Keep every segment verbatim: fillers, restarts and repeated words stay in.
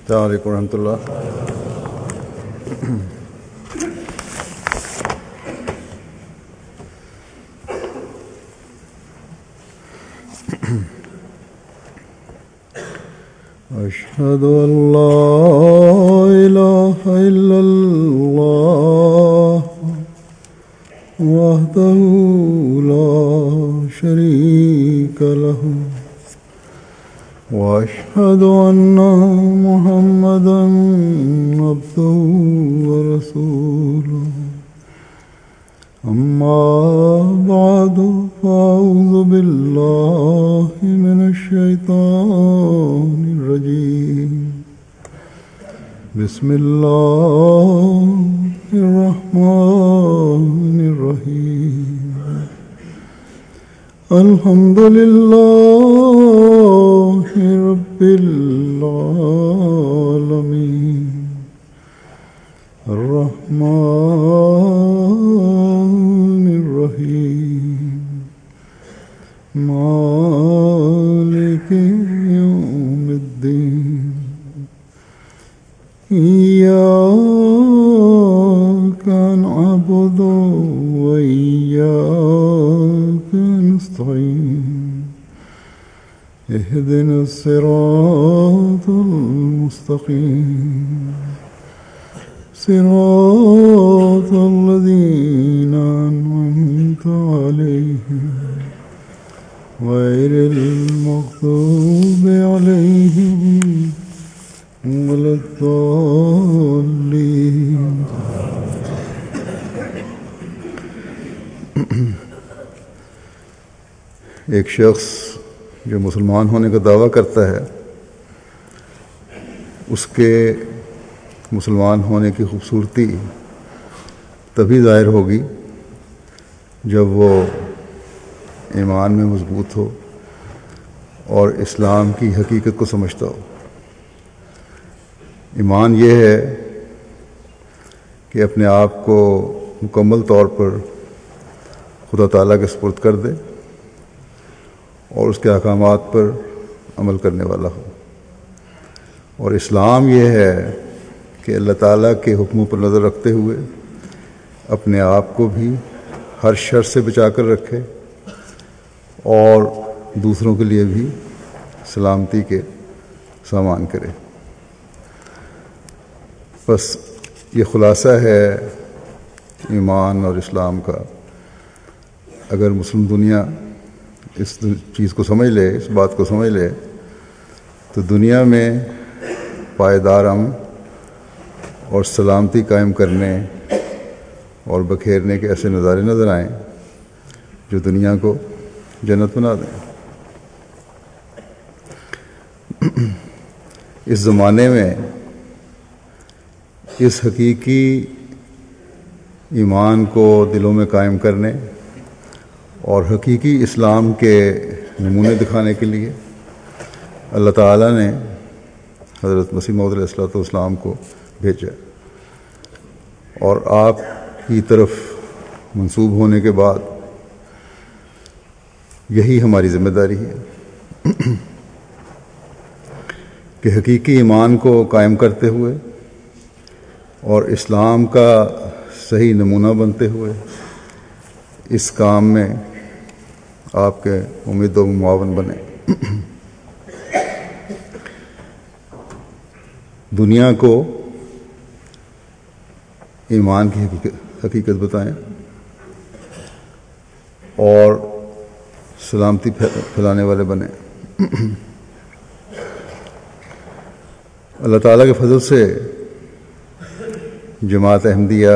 السلام علیکم ورحمۃ اللہ. أشهد أن لا إله إلا الله وحده لا شريك له وأشهد أن محمدا عبده ورسوله. أما بعد فأعوذ بالله من الشيطان الرجيم. بسم الله الرحمن الرحيم. الحمد لله رب العالمين الرحمن الرحيم مالك يوم الدين. إياك نعبد وإياك نستعين. اهدنا الصراط المستقيم صراط الذين أنعمت عليهم غير المغضوب عليهم ولا الضالين. ایک شخص جو مسلمان ہونے کا دعویٰ کرتا ہے اس کے مسلمان ہونے کی خوبصورتی تبھی ظاہر ہوگی جب وہ ایمان میں مضبوط ہو اور اسلام کی حقیقت کو سمجھتا ہو. ایمان یہ ہے کہ اپنے آپ کو مکمل طور پر خدا تعالیٰ کے سپرد کر دے اور اس کے احکامات پر عمل کرنے والا ہو. اور اسلام یہ ہے کہ اللہ تعالیٰ کے حکموں پر نظر رکھتے ہوئے اپنے آپ کو بھی ہر شر سے بچا کر رکھے اور دوسروں کے لیے بھی سلامتی کے سامان کرے. بس یہ خلاصہ ہے ایمان اور اسلام کا. اگر مسلم دنیا اس چیز کو سمجھ لے، اس بات کو سمجھ لے، تو دنیا میں پائیدار امن اور سلامتی قائم کرنے اور بکھیرنے کے ایسے نظارے نظر آئیں جو دنیا کو جنت بنا دیں. اس زمانے میں اس حقیقی ایمان کو دلوں میں قائم کرنے اور حقیقی اسلام کے نمونے دکھانے کے لیے اللہ تعالیٰ نے حضرت مسیح موعود علیہ الصلوۃ والسلام کو بھیجا. اور آپ کی طرف منسوب ہونے کے بعد یہی ہماری ذمہ داری ہے کہ حقیقی ایمان کو قائم کرتے ہوئے اور اسلام کا صحیح نمونہ بنتے ہوئے اس کام میں آپ کے امید و معاون بنے. دنیا کو ایمان کی حقیقت حقیقت بتائیں اور سلامتی پھیلانے والے بنیں. اللہ تعالیٰ کے فضل سے جماعت احمدیہ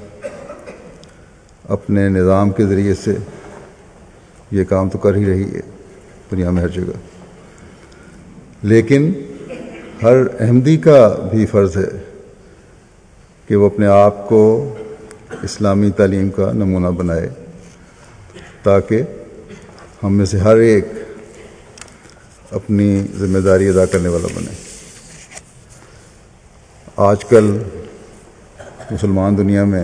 اپنے نظام کے ذریعے سے یہ کام تو کر ہی رہی ہے دنیا میں ہر جگہ. لیکن ہر احمدی کا بھی فرض ہے کہ وہ اپنے آپ کو اسلامی تعلیم کا نمونہ بنائے تاکہ ہم میں سے ہر ایک اپنی ذمہ داری ادا کرنے والا بنے. آج کل مسلمان دنیا میں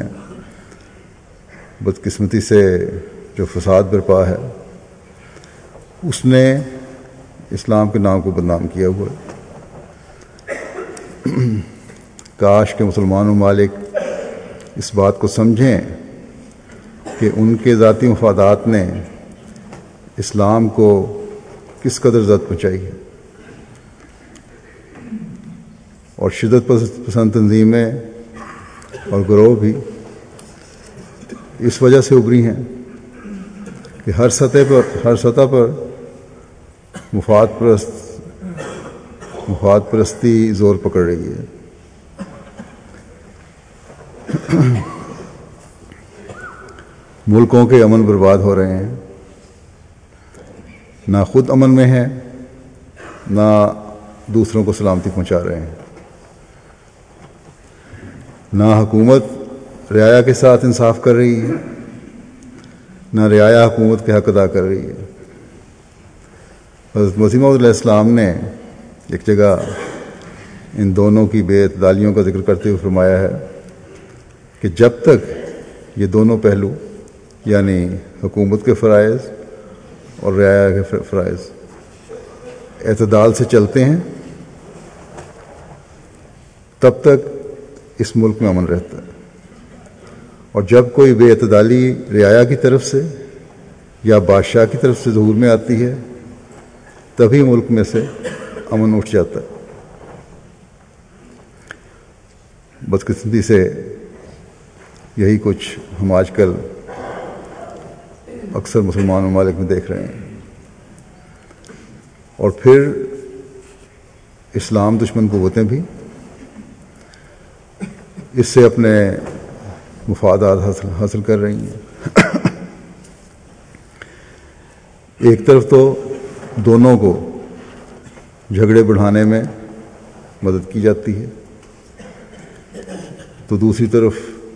بدقسمتی سے جو فساد برپا ہے اس نے اسلام کے نام کو بدنام کیا ہوا ہے. کاش کہ مسلمان ممالک اس بات کو سمجھیں کہ ان کے ذاتی مفادات نے اسلام کو کس قدر زد پہنچائی ہے، اور شدت پسند تنظیمیں اور گروہ بھی اس وجہ سے ابھری ہیں کہ ہر سطح پر ہر سطح پر مفاد پرست مفاد پرستی زور پکڑ رہی ہے۔ ملکوں کے امن برباد ہو رہے ہیں، نہ خود امن میں ہیں نہ دوسروں کو سلامتی پہنچا رہے ہیں، نہ حکومت رعایا کے ساتھ انصاف کر رہی ہے نہ رعایا حکومت کے حق ادا کر رہی ہے۔ حضرت مسیح موعود علیہ السلام نے ایک جگہ ان دونوں کی بے اعتدالیوں کا ذکر کرتے ہوئے فرمایا ہے کہ جب تک یہ دونوں پہلو یعنی حکومت کے فرائض اور رعایا کے فرائض اعتدال سے چلتے ہیں تب تک اس ملک میں امن رہتا ہے، اور جب کوئی بے اعتدالی رعایا کی طرف سے یا بادشاہ کی طرف سے ظہور میں آتی ہے تبھی ملک میں سے امن اٹھ جاتا ہے۔ بدقسمتی سے یہی کچھ ہم آج کل اکثر مسلمان ممالک میں دیکھ رہے ہیں، اور پھر اسلام دشمن قوتیں بھی اس سے اپنے مفادات حاصل حاصل کر رہی ہیں۔ ایک طرف تو دونوں کو جھگڑے بڑھانے میں مدد کی جاتی ہے، تو دوسری طرف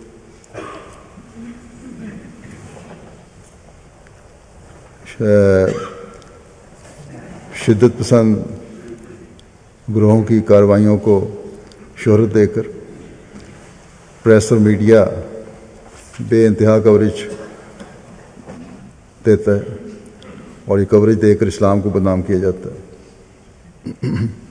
شدت پسند گروہوں کی کارروائیوں کو شہرت دے کر پریس اور میڈیا بے انتہا کوریج دیتا ہے، اور یہ کوریج دے کر اسلام کو بدنام کیا جاتا ہے۔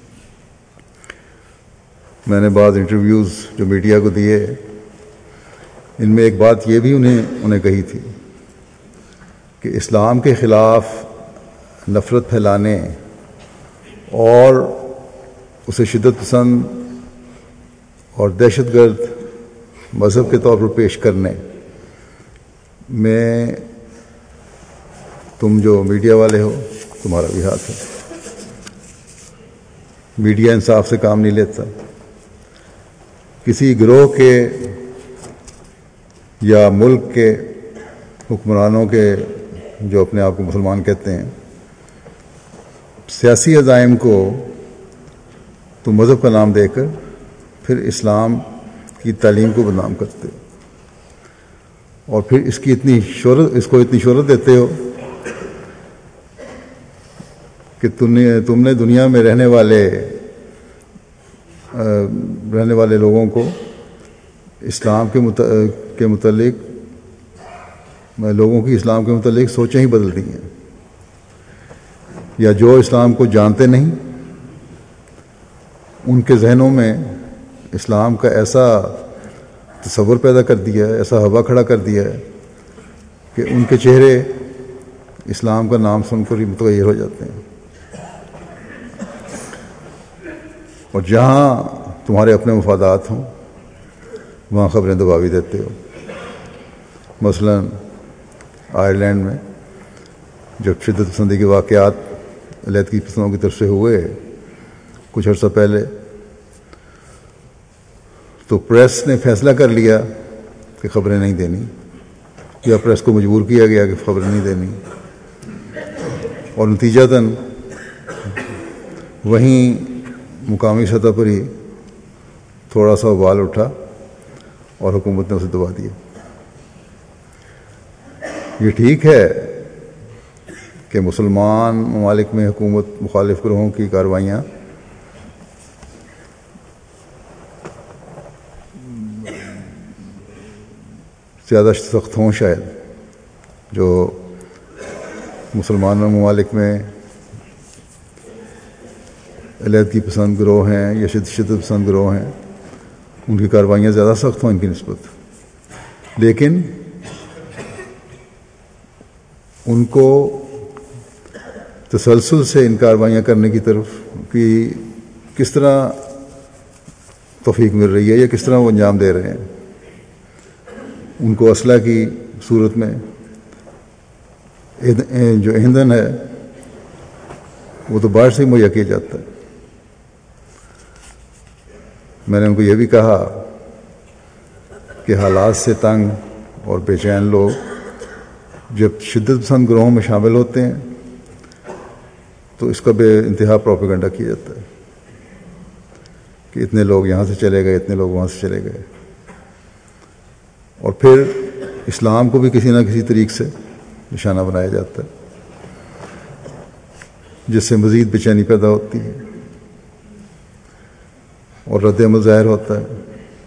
میں نے بعض انٹرویوز جو میڈیا کو دیے، ان میں ایک بات یہ بھی انہیں انہیں کہی تھی کہ اسلام کے خلاف نفرت پھیلانے اور اسے شدت پسند اور دہشت گرد مذہب کے طور پر پیش کرنے میں تم جو میڈیا والے ہو تمہارا بھی ہاتھ ہے۔ میڈیا انصاف سے کام نہیں لیتا، کسی گروہ کے یا ملک کے حکمرانوں کے جو اپنے آپ کو مسلمان کہتے ہیں سیاسی عزائم کو تو مذہب کا نام دے کر پھر اسلام کی تعلیم کو بدنام کرتے ہو، اور پھر اس کی اتنی شہرت اس کو اتنی شہرت دیتے ہو کہ تم نے تم نے دنیا میں رہنے والے رہنے والے لوگوں کو اسلام کے کے متعلق لوگوں کی اسلام کے متعلق سوچیں ہی بدل دی ہیں، یا جو اسلام کو جانتے نہیں ان کے ذہنوں میں اسلام کا ایسا تصور پیدا کر دیا ہے، ایسا ہوا کھڑا کر دیا ہے کہ ان کے چہرے اسلام کا نام سن کر ہی متغیر ہو جاتے ہیں، اور جہاں تمہارے اپنے مفادات ہوں وہاں خبریں دباوی دیتے ہو۔ مثلا آئرلینڈ میں جب شدت پسندی کے واقعات علیحدگی پسندوں کی طرف سے ہوئے کچھ عرصہ پہلے، تو پریس نے فیصلہ کر لیا کہ خبریں نہیں دینی، یا پریس کو مجبور کیا گیا کہ خبریں نہیں دینی، اور نتیجتاً وہیں مقامی سطح پر ہی تھوڑا سا ابال اٹھا اور حکومت نے اسے دبا دیا۔ یہ ٹھیک ہے کہ مسلمان ممالک میں حکومت مخالف گروہوں کی کارروائیاں زیادہ سخت ہوں شاید، جو مسلمان ممالک میں علیحدگی پسند گروہ ہیں یا شدت پسند گروہ ہیں ان کی کارروائیاں زیادہ سخت ہوں ان کی نسبت، لیکن ان کو تسلسل سے ان کارروائیاں کرنے کی طرف کی کس طرح توفیق مل رہی ہے یا کس طرح وہ انجام دے رہے ہیں. ان کو اسلحہ کی صورت میں جو ایندھن ہے وہ تو باہر سے ہی مہیا کیا جاتا ہے. میں نے ان کو یہ بھی کہا کہ حالات سے تنگ اور بے چین لوگ جب شدت پسند گروہوں میں شامل ہوتے ہیں تو اس کا بے انتہا پروپیگنڈا کیا جاتا ہے کہ اتنے لوگ یہاں سے چلے گئے، اتنے لوگ وہاں سے چلے گئے، اور پھر اسلام کو بھی کسی نہ کسی طریق سے نشانہ بنایا جاتا ہے جس سے مزید بے چینی پیدا ہوتی ہے اور رد عمل ظاہر ہوتا ہے.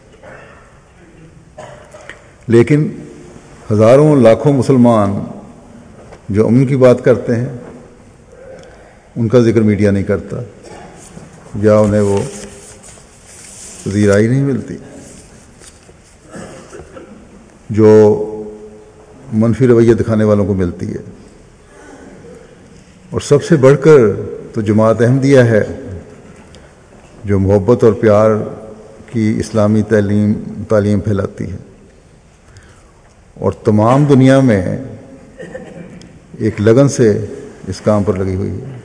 لیکن ہزاروں لاکھوں مسلمان جو امن کی بات کرتے ہیں ان کا ذکر میڈیا نہیں کرتا یا انہیں وہ پذیرائی نہیں ملتی. جو منفی رویہ دکھانے والوں کو ملتی ہے. اور سب سے بڑھ کر تو جماعت احمدیہ ہے جو محبت اور پیار کی اسلامی تعلیم تعلیم پھیلاتی ہے اور تمام دنیا میں ایک لگن سے اس کام پر لگی ہوئی ہے،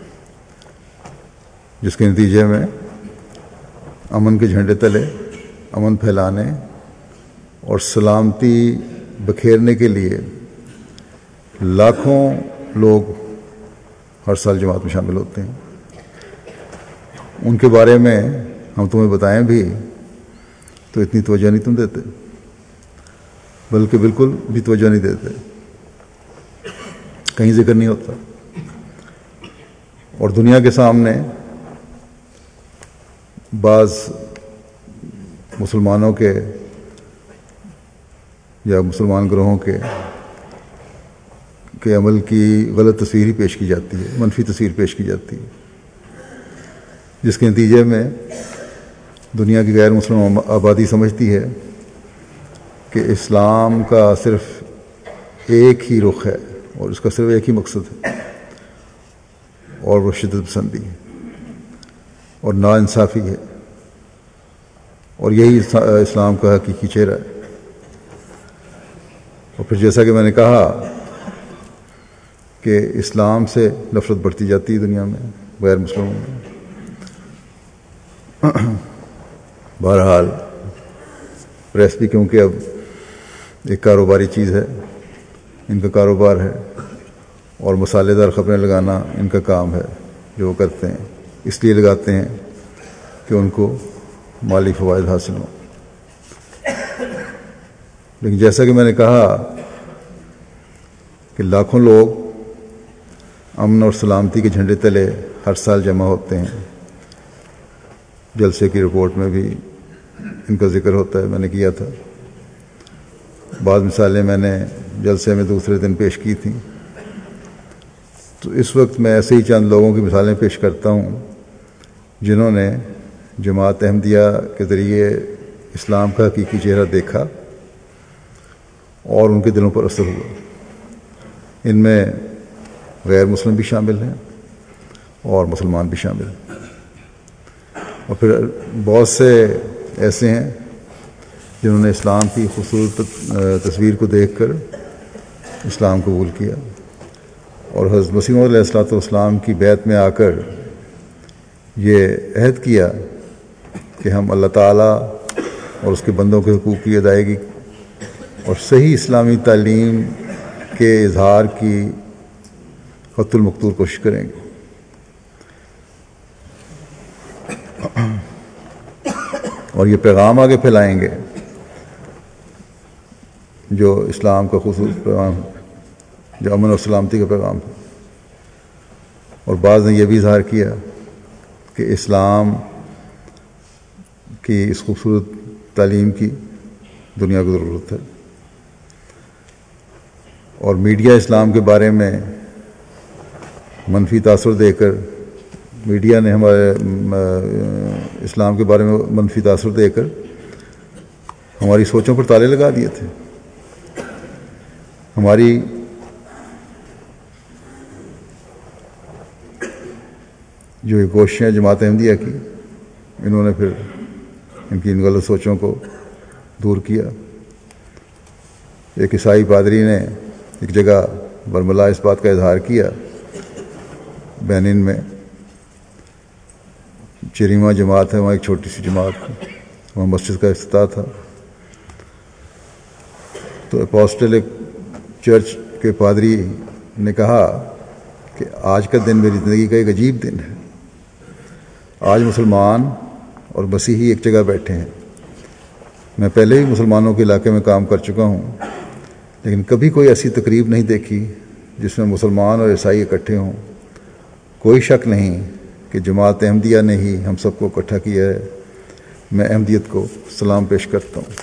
جس کے نتیجے میں امن کے جھنڈے تلے امن پھیلانے اور سلامتی بکھیرنے کے لیے لاکھوں لوگ ہر سال جماعت میں شامل ہوتے ہیں. ان کے بارے میں ہم تمہیں بتائیں بھی تو اتنی توجہ نہیں تم دیتے، بلکہ بالکل بھی توجہ نہیں دیتے، کہیں ذکر نہیں ہوتا. اور دنیا کے سامنے بعض مسلمانوں کے یا مسلمان گروہوں کے کے عمل کی غلط تصویر ہی پیش کی جاتی ہے، منفی تصویر پیش کی جاتی ہے، جس کے نتیجے میں دنیا کی غیر مسلم آبادی سمجھتی ہے کہ اسلام کا صرف ایک ہی رخ ہے اور اس کا صرف ایک ہی مقصد ہے، اور وہ شدت پسندی ہے اور ناانصافی ہے، اور یہی اسلام کا حقیقی چہرہ ہے. اور پھر جیسا کہ میں نے کہا کہ اسلام سے نفرت بڑھتی جاتی ہے دنیا میں غیر مسلموں میں. بہرحال پریس بھی کیونکہ اب ایک کاروباری چیز ہے، ان کا کاروبار ہے، اور مسالے دار خبریں لگانا ان کا کام ہے جو وہ کرتے ہیں، اس لیے لگاتے ہیں کہ ان کو مالی فوائد حاصل ہوں. لیکن جیسا کہ میں نے کہا کہ لاکھوں لوگ امن اور سلامتی کے جھنڈے تلے ہر سال جمع ہوتے ہیں. جلسے کی رپورٹ میں بھی ان کا ذکر ہوتا ہے، میں نے کیا تھا. بعض مثالیں میں نے جلسے میں دوسرے دن پیش کی تھیں. تو اس وقت میں ایسے ہی چند لوگوں کی مثالیں پیش کرتا ہوں جنہوں نے جماعت احمدیہ کے ذریعے اسلام کا حقیقی چہرہ دیکھا اور ان کے دلوں پر اثر ہوا. ان میں غیر مسلم بھی شامل ہیں اور مسلمان بھی شامل ہیں، اور پھر بہت سے ایسے ہیں جنہوں نے اسلام کی خوبصورت تصویر کو دیکھ کر اسلام قبول کیا اور حضرت مسیح موعود علیہ الصلوۃ والسلام کی بیعت میں آ کر یہ عہد کیا کہ ہم اللہ تعالیٰ اور اس کے بندوں کے حقوق کی ادائیگی اور صحیح اسلامی تعلیم کے اظہار کی حت المقتول کوشش کریں گے. اور یہ پیغام آگے پھیلائیں گے جو اسلام کا خصوص پیغام ہے، جو امن اور سلامتی کا پیغام ہے. اور بعض نے یہ بھی اظہار کیا کہ اسلام کی اس خوبصورت تعلیم کی دنیا کو ضرورت ہے، اور میڈیا اسلام کے بارے میں منفی تاثر دے کر میڈیا نے ہمارے اسلام کے بارے میں منفی تاثر دے کر ہماری سوچوں پر تالے لگا دیے تھے. ہماری جو یہ کوششیں جماعت احمدیہ کی، انہوں نے پھر ان کی ان غلط سوچوں کو دور کیا. ایک عیسائی پادری نے ایک جگہ برملا اس بات کا اظہار کیا، بینن میں چریما جماعت ہے، وہاں ایک چھوٹی سی جماعت، وہاں مسجد کا افتتاح تھا. تو اپوسٹلک چرچ کے پادری نے کہا کہ آج کا دن میری زندگی کا ایک عجیب دن ہے. آج مسلمان اور مسیحی ایک جگہ بیٹھے ہیں. میں پہلے بھی مسلمانوں کے علاقے میں کام کر چکا ہوں، لیکن کبھی کوئی ایسی تقریب نہیں دیکھی جس میں مسلمان اور عیسائی اکٹھے ہوں. کوئی شک نہیں کہ جماعت احمدیہ نے ہی ہم سب کو اکٹھا کیا ہے. میں احمدیت کو سلام پیش کرتا ہوں.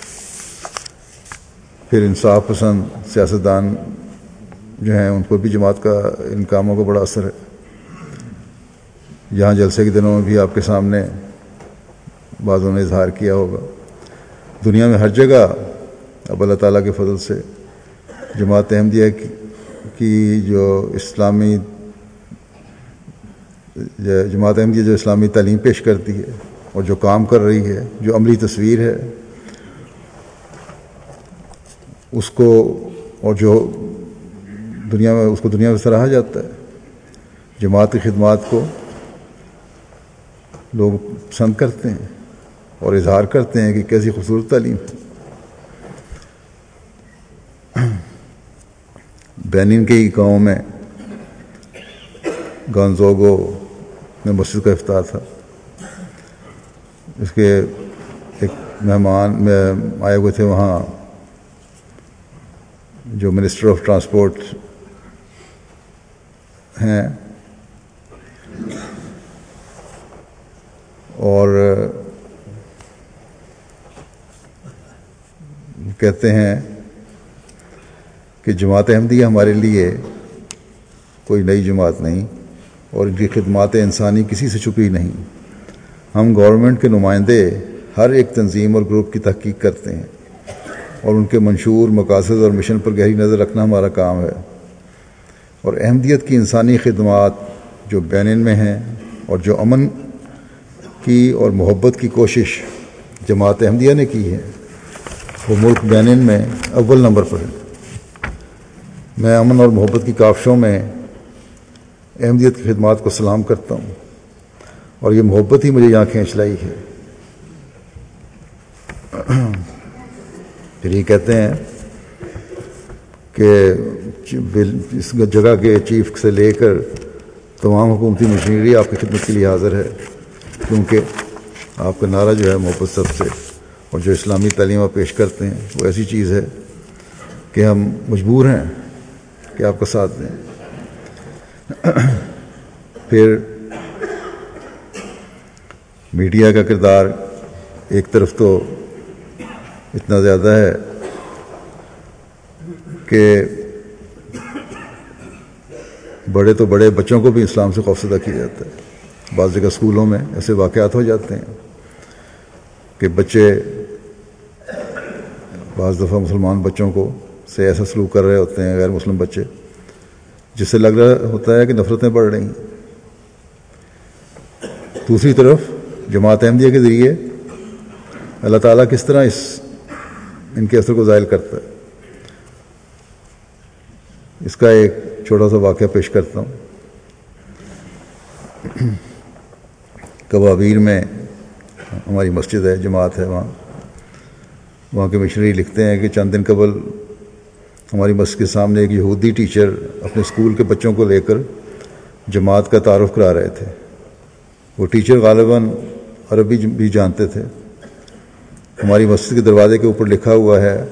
پھر انصاف پسند سیاستدان جو ہیں ان کو بھی جماعت کا ان کاموں کا بڑا اثر ہے. یہاں جلسے کے دنوں میں بھی آپ کے سامنے بعضوں نے اظہار کیا ہوگا. دنیا میں ہر جگہ اب اللہ تعالیٰ کے فضل سے جماعت احمدیہ کی جو اسلامی جماعت احمدیہ جو اسلامی تعلیم پیش کرتی ہے اور جو کام کر رہی ہے، جو عملی تصویر ہے اس کو، اور جو دنیا میں اس کو دنیا میں سراہا جاتا ہے. جماعت کی خدمات کو لوگ پسند کرتے ہیں اور اظہار کرتے ہیں کہ کیسی خوبصورت تعلیم ہے. بینن کے ہی گاؤں میں گانزوگو میں مسجد کا افتتاح تھا. اس کے ایک مہمان میں آئے ہوئے تھے وہاں جو منسٹر آف ٹرانسپورٹ ہیں، اور کہتے ہیں کہ جماعت احمدیہ ہمارے لیے کوئی نئی جماعت نہیں اور ان کی خدمات انسانی کسی سے چھپی نہیں. ہم گورنمنٹ کے نمائندے ہر ایک تنظیم اور گروپ کی تحقیق کرتے ہیں اور ان کے منشور مقاصد اور مشن پر گہری نظر رکھنا ہمارا کام ہے. اور احمدیت کی انسانی خدمات جو بینن میں ہیں اور جو امن کی اور محبت کی کوشش جماعت احمدیہ نے کی ہے، وہ ملک بینن میں اول نمبر پر ہے. میں امن اور محبت کی کاوشوں میں احمدیت کی خدمات کو سلام کرتا ہوں، اور یہ محبت ہی مجھے یہاں کھینچ لائی ہے. پھر یہ کہتے ہیں کہ اس جگہ کے چیف سے لے کر تمام حکومتی مشینری آپ کی خدمت کے لیے حاضر ہے، کیونکہ آپ کا نعرہ جو ہے محبت سب سے، اور جو اسلامی تعلیم آپ پیش کرتے ہیں وہ ایسی چیز ہے کہ ہم مجبور ہیں کہ آپ کا ساتھ دیں. پھر میڈیا کا کردار ایک طرف تو اتنا زیادہ ہے کہ بڑے تو بڑے بچوں کو بھی اسلام سے خوفزدہ کیا جاتا ہے. بعض جگہ اسکولوں میں ایسے واقعات ہو جاتے ہیں کہ بچے بعض دفعہ مسلمان بچوں کو سے ایسا سلوک کر رہے ہوتے ہیں غیر مسلم بچے، جس سے لگ رہا ہوتا ہے کہ نفرتیں بڑھ رہی ہیں. دوسری طرف جماعت احمدیہ کے ذریعے اللہ تعالیٰ کس طرح اس ان کے اثر کو زائل کرتا ہے، اس کا ایک چھوٹا سا واقعہ پیش کرتا ہوں. کبابیر میں ہماری مسجد ہے، جماعت ہے وہاں. وہاں کے مشنری لکھتے ہیں کہ چند دن قبل ہماری مسجد کے سامنے ایک یہودی ٹیچر اپنے اسکول کے بچوں کو لے کر جماعت کا تعارف کرا رہے تھے. وہ ٹیچر غالباً عربی بھی جانتے تھے. ہماری مسجد کے دروازے کے اوپر لکھا ہوا ہے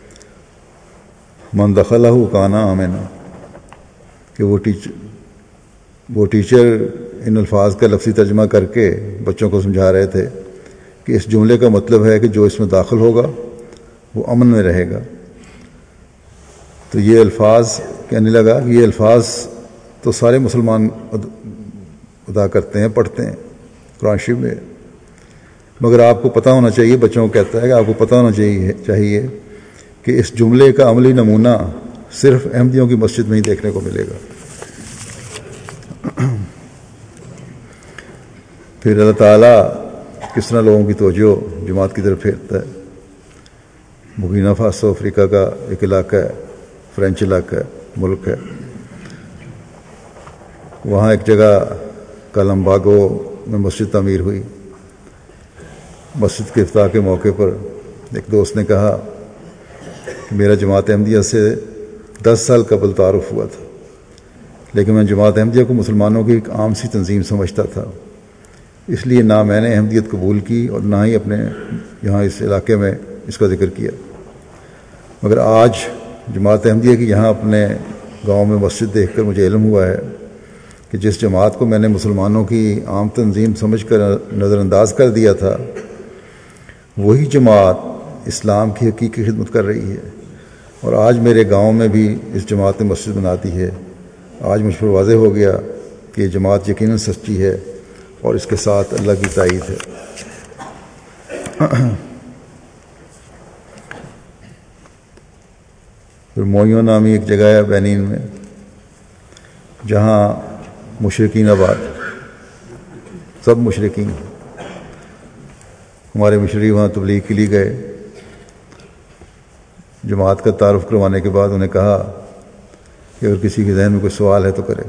من دخلہ کان آمنا، کہ وہ ٹیچر وہ ٹیچر ان الفاظ کا لفظی ترجمہ کر کے بچوں کو سمجھا رہے تھے کہ اس جملے کا مطلب ہے کہ جو اس میں داخل ہوگا وہ امن میں رہے گا. تو یہ الفاظ کہنے لگا کہ یہ الفاظ تو سارے مسلمان ادا کرتے ہیں، پڑھتے ہیں، قرآن شریف میں. مگر آپ کو پتہ ہونا چاہیے، بچوں کو کہتا ہے کہ آپ کو پتہ ہونا چاہیے چاہیے کہ اس جملے کا عملی نمونہ صرف احمدیوں کی مسجد میں ہی دیکھنے کو ملے گا. پھر اللہ تعالیٰ کس طرح لوگوں کی توجہ جماعت کی طرف پھیرتا ہے. برکینا فاسو افریقہ کا ایک علاقہ ہے، فرینچ علاقہ ہے، ملک ہے. وہاں ایک جگہ کالمباگو میں مسجد تعمیر ہوئی. مسجد کے افتتاح کے موقع پر ایک دوست نے کہا کہ میرا جماعت احمدیہ سے دس سال قبل تعارف ہوا تھا، لیکن میں جماعت احمدیہ کو مسلمانوں کی ایک عام سی تنظیم سمجھتا تھا، اس لیے نہ میں نے احمدیت قبول کی اور نہ ہی اپنے یہاں اس علاقے میں اس کا ذکر کیا. مگر آج جماعت احمدیہ کی یہاں اپنے گاؤں میں مسجد دیکھ کر مجھے علم ہوا ہے کہ جس جماعت کو میں نے مسلمانوں کی عام تنظیم سمجھ کر نظر انداز کر دیا تھا، وہی جماعت اسلام کی حقیقی خدمت کر رہی ہے. اور آج میرے گاؤں میں بھی اس جماعت نے مسجد بنا دی ہے. آج مجھ پر واضح ہو گیا کہ یہ جماعت یقیناً سچی ہے اور اس کے ساتھ اللہ کی تائید ہے. پھر موئیوں نامی ایک جگہ ہے بینین میں، جہاں مشرکین آباد، سب مشرکین. ہمارے مشرق وہاں تبلیغ کے لیے گئے. جماعت کا تعارف کروانے کے بعد انہیں کہا کہ اگر کسی کے ذہن میں کوئی سوال ہے تو کرے.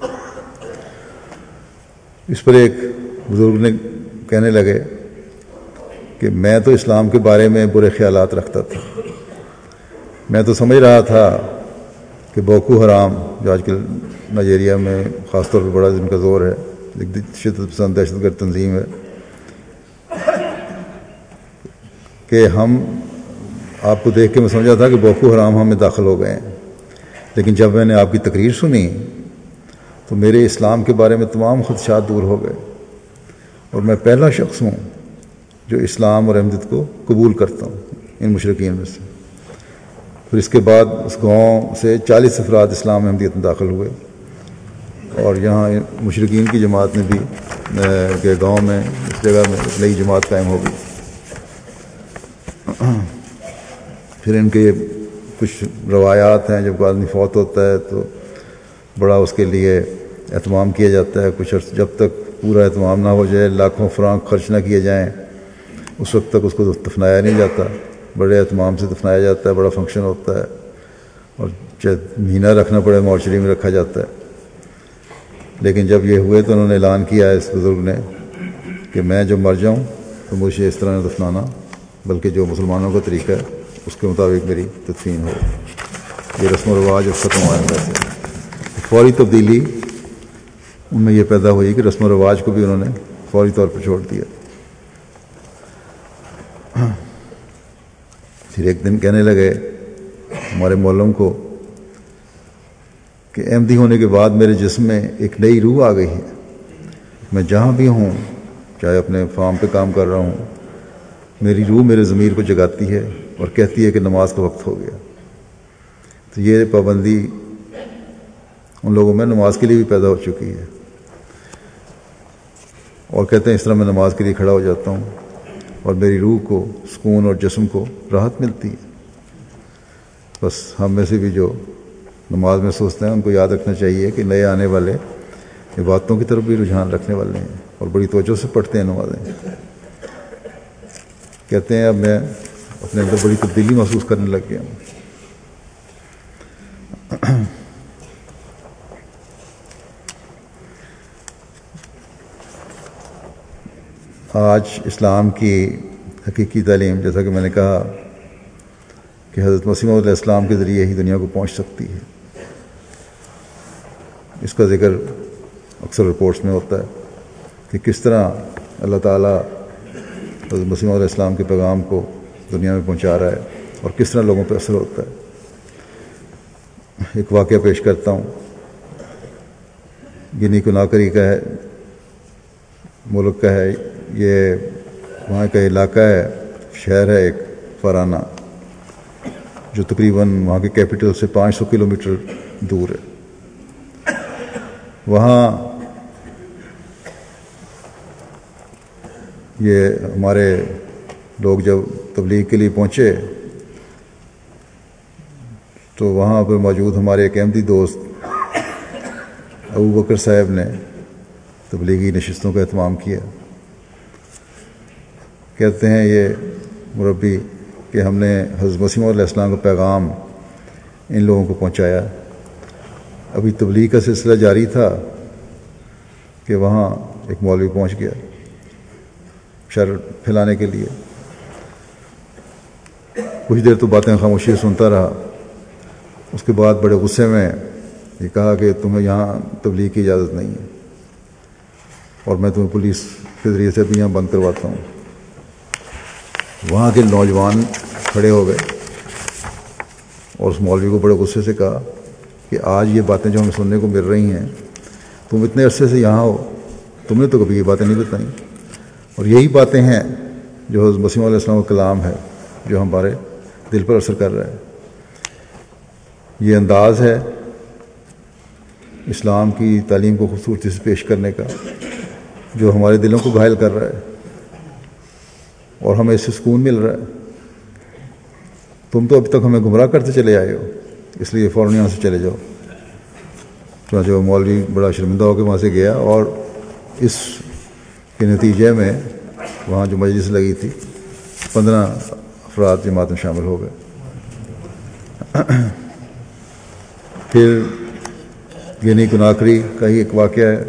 اس پر ایک بزرگ نے کہنے لگے کہ میں تو اسلام کے بارے میں برے خیالات رکھتا تھا. میں تو سمجھ رہا تھا کہ بوکو حرام، جو آج کل نائجیریا میں خاص طور پہ بڑا جن کا زور ہے، ایک شدت پسند دہشت گرد تنظیم ہے، کہ ہم آپ کو دیکھ کے میں سمجھا تھا کہ بوکو حرام ہم میں داخل ہو گئے ہیں. لیکن جب میں نے آپ کی تقریر سنی تو میرے اسلام کے بارے میں تمام خدشات دور ہو گئے، اور میں پہلا شخص ہوں جو اسلام اور احمدیت کو قبول کرتا ہوں ان مشرکین میں سے. پھر اس کے بعد اس گاؤں سے چالیس افراد اسلام احمدیت میں داخل ہوئے، اور یہاں مشرکین کی جماعت نے بھی کہ گاؤں میں اس جگہ میں ایک نئی جماعت قائم ہو گئی. پھر ان کے کچھ روایات ہیں، جب کوئی آدمی فوت ہوتا ہے تو بڑا اس کے لیے اہتمام کیا جاتا ہے. کچھ عرص جب تک پورا اہتمام نہ ہو جائے، لاکھوں فرانک خرچ نہ کیے جائیں، اس وقت تک اس کو دفنایا نہیں جاتا. بڑے اہتمام سے دفنایا جاتا ہے، بڑا فنکشن ہوتا ہے، اور چاہے مہینہ رکھنا پڑے مورچری میں رکھا جاتا ہے. لیکن جب یہ ہوئے تو انہوں نے اعلان کیا اس بزرگ نے کہ میں جب مر جاؤں تو مجھے اس طرح نہ دفنانا، بلکہ جو مسلمانوں کا طریقہ ہے اس کے مطابق میری تدفین ہو. یہ رسم و رواج اب ختم ہوا ہے. فوری تبدیلی ان میں یہ پیدا ہوئی کہ رسم و رواج کو بھی انہوں نے فوری طور پر چھوڑ دیا. پھر ایک دن کہنے لگے ہمارے مولم کو کہ احمدی ہونے کے بعد میرے جسم میں ایک نئی روح آ گئی ہے. میں جہاں بھی ہوں، چاہے اپنے فارم پہ کام کر رہا ہوں، میری روح میرے ضمیر کو جگاتی ہے اور کہتی ہے کہ نماز کا وقت ہو گیا. تو یہ پابندی ان لوگوں میں نماز کے لیے بھی پیدا ہو چکی ہے، اور کہتے ہیں اس طرح میں نماز کے لیے کھڑا ہو جاتا ہوں اور میری روح کو سکون اور جسم کو راحت ملتی ہے. بس ہم میں سے بھی جو نماز میں سوچتے ہیں ان کو یاد رکھنا چاہیے کہ نئے آنے والے عبادتوں کی طرف بھی رجحان رکھنے والے ہیں اور بڑی توجہ سے پڑھتے ہیں نمازیں. کہتے ہیں اب میں اپنے اندر بڑی تبدیلی محسوس کرنے لگ گیا ہوں. آج اسلام کی حقیقی تعلیم، جیسا کہ میں نے کہا کہ حضرت مسیح موعود علیہ السلام کے ذریعے ہی دنیا کو پہنچ سکتی ہے. اس کا ذکر اکثر رپورٹس میں ہوتا ہے کہ کس طرح اللہ تعالیٰ حضرت مسیح موعود علیہ السلام کے پیغام کو دنیا میں پہنچا رہا ہے اور کس طرح لوگوں پہ اثر ہوتا ہے. ایک واقعہ پیش کرتا ہوں. گنی کناکری کا ہے، ملک کا ہے یہ، وہاں کا علاقہ ہے، شہر ہے ایک فرانہ، جو تقریباً وہاں کے کیپٹل سے پانچ سو کلو میٹر دور ہے. وہاں یہ ہمارے لوگ جب تبلیغ کے لیے پہنچے تو وہاں پر موجود ہمارے ایک احمدی دوست ابو بکر صاحب نے تبلیغی نشستوں کا اہتمام کیا. کہتے ہیں یہ مربی کہ ہم نے حضرت مسیح علیہ السلام کا پیغام ان لوگوں کو پہنچایا. ابھی تبلیغ کا سلسلہ جاری تھا کہ وہاں ایک مولوی پہنچ گیا شر پھیلانے کے لیے. کچھ دیر تو باتیں خاموشی سے سنتا رہا. اس کے بعد بڑے غصے میں یہ کہا کہ تمہیں یہاں تبلیغ کی اجازت نہیں ہے اور میں تمہیں پولیس کے ذریعے سے بھی یہاں بند کرواتا ہوں. وہاں کے نوجوان کھڑے ہو گئے اور اس مولوی کو بڑے غصے سے کہا کہ آج یہ باتیں جو ہمیں سننے کو مل رہی ہیں، تم اتنے عرصے سے یہاں ہو، تم نے تو کبھی یہ باتیں نہیں بتائیں، اور یہی باتیں ہیں جو حضرت مسیح علیہ السلام کا کلام ہے جو ہمارے دل پر اثر کر رہا ہے. یہ انداز ہے اسلام کی تعلیم کو خوبصورتی سے پیش کرنے کا جو ہمارے دلوں کو گھائل کر رہا ہے اور ہمیں اس سے سکون مل رہا ہے. تم تو اب تک ہمیں گمراہ کرتے چلے آئے ہو، اس لیے فوراً یہاں سے چلے جاؤ. چنانچہ وہ مولوی بڑا شرمندہ ہو کے وہاں سے گیا اور اس کے نتیجے میں وہاں جو مجلس لگی تھی پندرہ افراد جماعت میں شامل ہو گئے. پھر گنی کناکری کا ہی ایک واقعہ ہے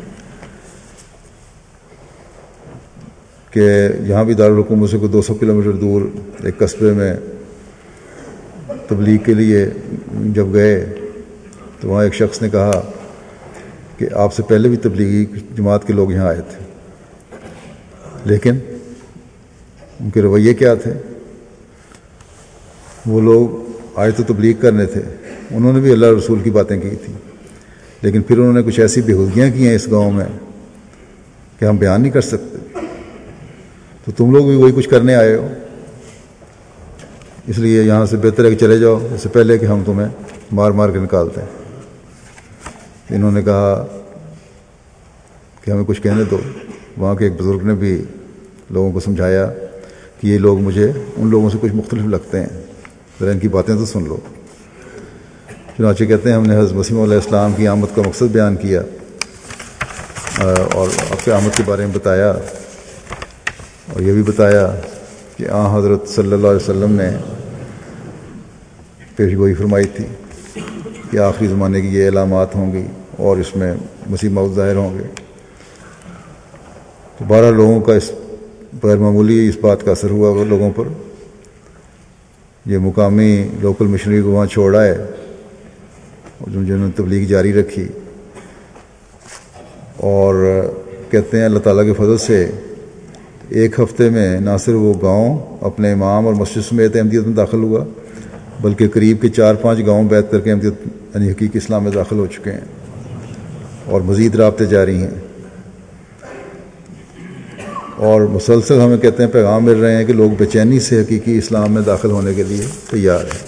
کہ یہاں بھی دارالحکومت سے کوئی دو سو کلو میٹر دور ایک قصبے میں تبلیغ کے لیے جب گئے تو وہاں ایک شخص نے کہا کہ آپ سے پہلے بھی تبلیغی جماعت کے لوگ یہاں آئے تھے، لیکن ان کے رویے کیا تھے؟ وہ لوگ آئے تو تبلیغ کرنے تھے، انہوں نے بھی اللہ رسول کی باتیں کی تھی، لیکن پھر انہوں نے کچھ ایسی بےہودگیاں کی ہیں اس گاؤں میں کہ ہم بیان نہیں کر سکتے. تو تم لوگ بھی وہی کچھ کرنے آئے ہو، اس لیے یہاں سے بہتر ہے کہ چلے جاؤ اس سے پہلے کہ ہم تمہیں مار مار کے نکالتے ہیں. انہوں نے کہا کہ ہمیں کچھ کہنے دو. وہاں کے ایک بزرگ نے بھی لوگوں کو سمجھایا کہ یہ لوگ مجھے ان لوگوں سے کچھ مختلف لگتے ہیں، ذرا ان کی باتیں تو سن لو. چنانچہ کہتے ہیں ہم نے حضرت مسیح علیہ السلام کی آمد کا مقصد بیان کیا اور آپ کے آمد کے بارے میں بتایا، اور یہ بھی بتایا کہ آن حضرت صلی اللہ علیہ وسلم نے پیش گوئی فرمائی تھی کہ آخری زمانے کی یہ علامات ہوں گی اور اس میں مسیح موعود ظاہر ہوں گے. تو بارہ لوگوں کا اس غیر معمولی اس بات کا اثر ہوا وہ لوگوں پر. یہ مقامی لوکل مشنری کو وہاں چھوڑ آئے اور جنہوں نے تبلیغ جاری رکھی، اور کہتے ہیں اللہ تعالیٰ کے فضل سے ایک ہفتے میں نہ صرف وہ گاؤں اپنے امام اور مسجد سمیت احمدیت میں داخل ہوا، بلکہ قریب کے چار پانچ گاؤں بیعت کر کے احمدیت یعنی حقیقی اسلام میں داخل ہو چکے ہیں اور مزید رابطے جاری ہیں. اور مسلسل ہمیں کہتے ہیں پیغام مل رہے ہیں کہ لوگ بے چینی سے حقیقی اسلام میں داخل ہونے کے لیے تیار ہیں.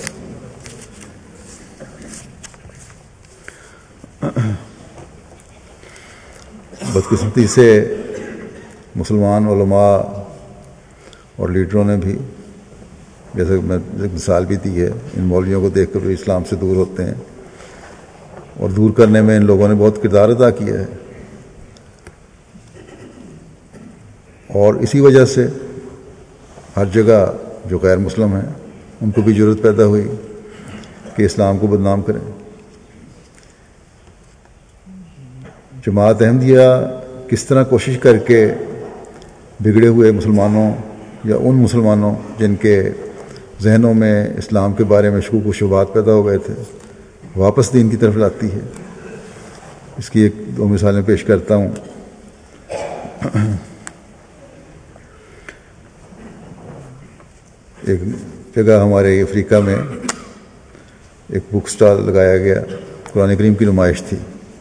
بدقسمتی سے مسلمان علماء اور لیڈروں نے بھی، جیسے میں ایک مثال بھی دی ہے، ان مولویوں کو دیکھ کر اسلام سے دور ہوتے ہیں، اور دور کرنے میں ان لوگوں نے بہت کردار ادا کیا ہے. اور اسی وجہ سے ہر جگہ جو غیر مسلم ہیں ان کو بھی ضرورت پیدا ہوئی کہ اسلام کو بدنام کریں. جماعت احمدیہ کس طرح کوشش کر کے بگڑے ہوئے مسلمانوں یا ان مسلمانوں جن کے ذہنوں میں اسلام کے بارے میں شکوک و شبہات پیدا ہو گئے تھے واپس دین کی طرف لاتی ہے. اس کی ایک دو مثالیں پیش کرتا ہوں. ایک جگہ ہمارے افریقہ میں ایک بک سٹال لگایا گیا، قرآن کریم کی نمائش تھی.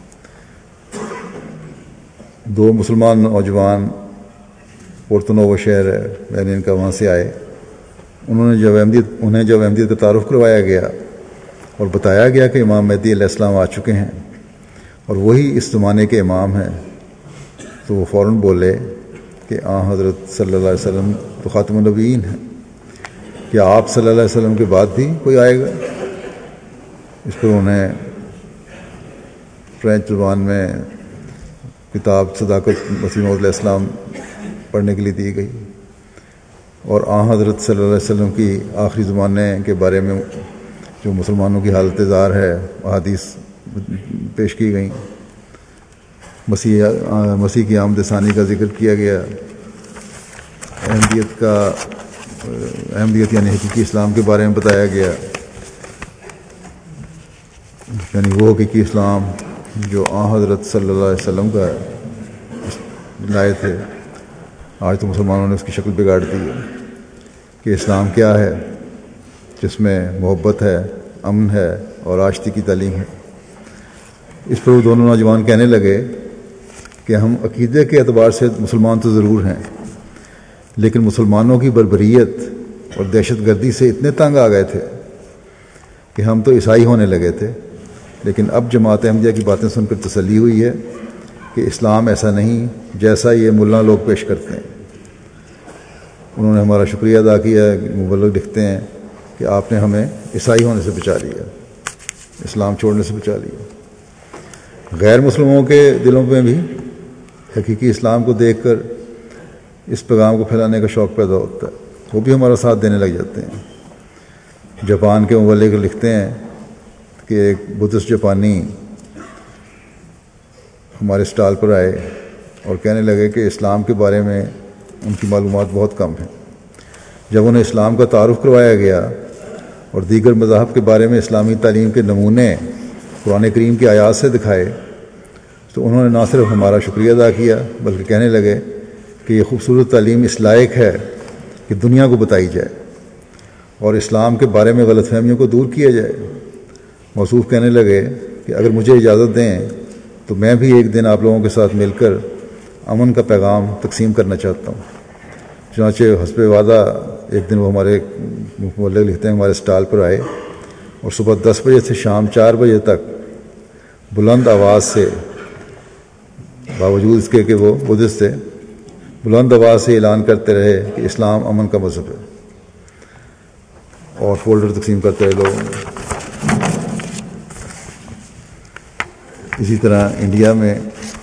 دو مسلمان نوجوان پورتونوو شہر ہے یعنی ان کا وہاں سے آئے. انہوں نے جب احمدیت انہیں جب احمدیت کا تعارف کروایا گیا اور بتایا گیا کہ امام مہدی علیہ السلام آ چکے ہیں اور وہی اس زمانے کے امام ہیں، تو وہ فوراً بولے کہ آن حضرت صلی اللہ علیہ وسلم تو خاتم النبیین ہیں، کیا آپ صلی اللہ علیہ وسلم کے بعد بھی کوئی آئے گا؟ اس پر انہیں فرینچ زبان میں کتاب صداقت مسیح موعود علیہ السلام پڑھنے کے لیے دی گئی، اور آن حضرت صلی اللہ علیہ وسلم کی آخری زمانے کے بارے میں جو مسلمانوں کی حالت زار ہے احادیث پیش کی گئیں، مسیح مسیح کی آمد ثانی کا ذکر کیا گیا، احمدیت کا احمدیت یعنی حقیقی اسلام کے بارے میں بتایا گیا، یعنی وہ حقیقی اسلام جو آن حضرت صلی اللہ علیہ وسلم کا لائے تھے۔ آج تو مسلمانوں نے اس کی شکل بگاڑ دی ہے کہ اسلام کیا ہے، جس میں محبت ہے، امن ہے اور آشتی کی تعلیم ہے۔ اس پر وہ دونوں نوجوان کہنے لگے کہ ہم عقیدے کے اعتبار سے مسلمان تو ضرور ہیں، لیکن مسلمانوں کی بربریت اور دہشت گردی سے اتنے تنگ آ گئے تھے کہ ہم تو عیسائی ہونے لگے تھے، لیکن اب جماعت احمدیہ کی باتیں سن کر تسلی ہوئی ہے کہ اسلام ایسا نہیں جیسا یہ ملا لوگ پیش کرتے ہیں۔ انہوں نے ہمارا شکریہ ادا کیا۔ مبلغ لکھتے ہیں کہ آپ نے ہمیں عیسائی ہونے سے بچا لیا، اسلام چھوڑنے سے بچا لیا۔ غیر مسلموں کے دلوں میں بھی حقیقی اسلام کو دیکھ کر اس پیغام کو پھیلانے کا شوق پیدا ہوتا ہے، وہ بھی ہمارا ساتھ دینے لگ جاتے ہیں۔ جاپان کے مبلغ لکھتے ہیں کہ ایک بدھسٹ جاپانی ہمارے اسٹال پر آئے اور کہنے لگے کہ اسلام کے بارے میں ان کی معلومات بہت کم ہیں۔ جب انہیں اسلام کا تعارف کروایا گیا اور دیگر مذاہب کے بارے میں اسلامی تعلیم کے نمونے قرآن کریم کی آیات سے دکھائے تو انہوں نے نہ صرف ہمارا شکریہ ادا کیا بلکہ کہنے لگے کہ یہ خوبصورت تعلیم اس لائق ہے کہ دنیا کو بتائی جائے اور اسلام کے بارے میں غلط فہمیوں کو دور کیا جائے۔ موصوف کہنے لگے کہ اگر مجھے اجازت دیں تو میں بھی ایک دن آپ لوگوں کے ساتھ مل کر امن کا پیغام تقسیم کرنا چاہتا ہوں۔ چنانچہ حسب وعدہ ایک دن وہ ہمارے مبلغ لکھتے ہیں ہمارے اسٹال پر آئے اور صبح دس بجے سے شام چار بجے تک بلند آواز سے، باوجود اس کے کہ وہ بدھسٹ تھے، بلند آواز سے اعلان کرتے رہے کہ اسلام امن کا مذہب ہے، اور فولڈر تقسیم کرتے رہے لوگوں میں۔ اسی طرح انڈیا میں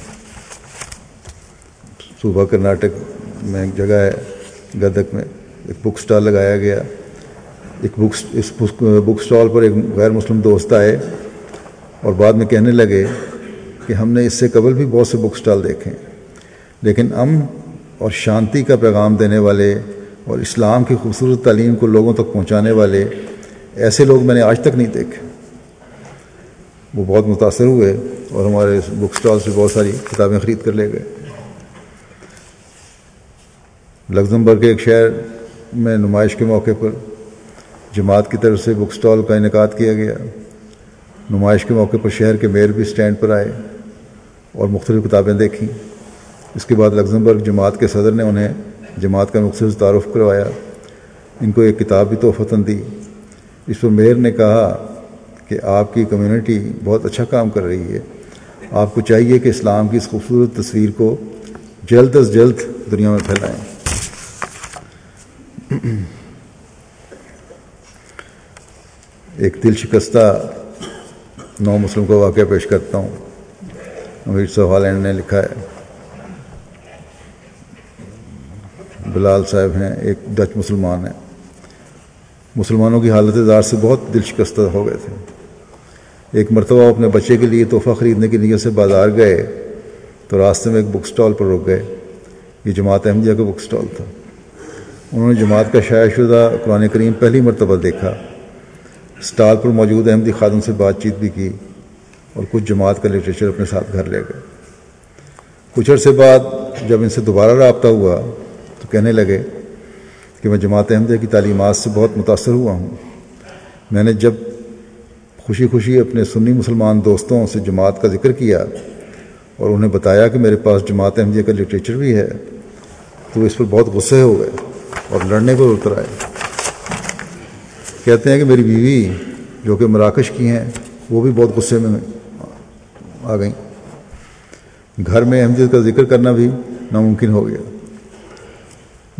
صوبہ کرناٹک میں ایک جگہ ہے گدک میں، ایک بک سٹال لگایا گیا۔ ایک بک اس بک سٹال پر ایک غیر مسلم دوست آئے اور بعد میں کہنے لگے کہ ہم نے اس سے قبل بھی بہت سے بک سٹال دیکھے، لیکن امن اور شانتی کا پیغام دینے والے اور اسلام کی خوبصورت تعلیم کو لوگوں تک پہنچانے والے ایسے لوگ میں نے آج تک نہیں دیکھے۔ وہ بہت متاثر ہوئے اور ہمارے بک سٹال سے بہت ساری کتابیں خرید کر لے گئے۔ لگزمبرگ کے ایک شہر میں نمائش کے موقع پر جماعت کی طرف سے بک سٹال کا انعقاد کیا گیا۔ نمائش کے موقع پر شہر کے میئر بھی سٹینڈ پر آئے اور مختلف کتابیں دیکھیں۔ اس کے بعد لگزمبرگ جماعت کے صدر نے انہیں جماعت کا مختصر تعارف کروایا، ان کو ایک کتاب بھی تحفتاً دی۔ اس پر میئر نے کہا کہ آپ کی کمیونٹی بہت اچھا کام کر رہی ہے، آپ کو چاہیے کہ اسلام کی اس خوبصورت تصویر کو جلد از جلد دنیا میں پھیلائیں۔ ایک دل شکستہ نو مسلم کا واقعہ پیش کرتا ہوں۔ امیر صاحب ہالینڈ نے لکھا ہے، بلال صاحب ہیں، ایک ڈچ مسلمان ہیں، مسلمانوں کی حالت زار سے بہت دل شکستہ ہو گئے تھے۔ ایک مرتبہ وہ اپنے بچے کے لیے تحفہ خریدنے کی نیت سے بازار گئے تو راستے میں ایک بک سٹال پر رک گئے۔ یہ جماعت احمدیہ کا بک سٹال تھا۔ انہوں نے جماعت کا شائع شدہ قرآن کریم پہلی مرتبہ دیکھا، سٹال پر موجود احمدی خادم سے بات چیت بھی کی اور کچھ جماعت کا لٹریچر اپنے ساتھ گھر لے گئے۔ کچھ عرصے بعد جب ان سے دوبارہ رابطہ ہوا تو کہنے لگے کہ میں جماعت احمدیہ کی تعلیمات سے بہت متاثر ہوا ہوں۔ میں نے جب خوشی خوشی اپنے سنی مسلمان دوستوں سے جماعت کا ذکر کیا اور انہیں بتایا کہ میرے پاس جماعت احمدیہ کا لٹریچر بھی ہے تو اس پر بہت غصے ہو گئے اور لڑنے پر اتر آئے۔ کہتے ہیں کہ میری بیوی جو کہ مراکش کی ہیں وہ بھی بہت غصے میں آ گئیں۔ گھر میں احمدیت کا ذکر کرنا بھی ناممکن ہو گیا۔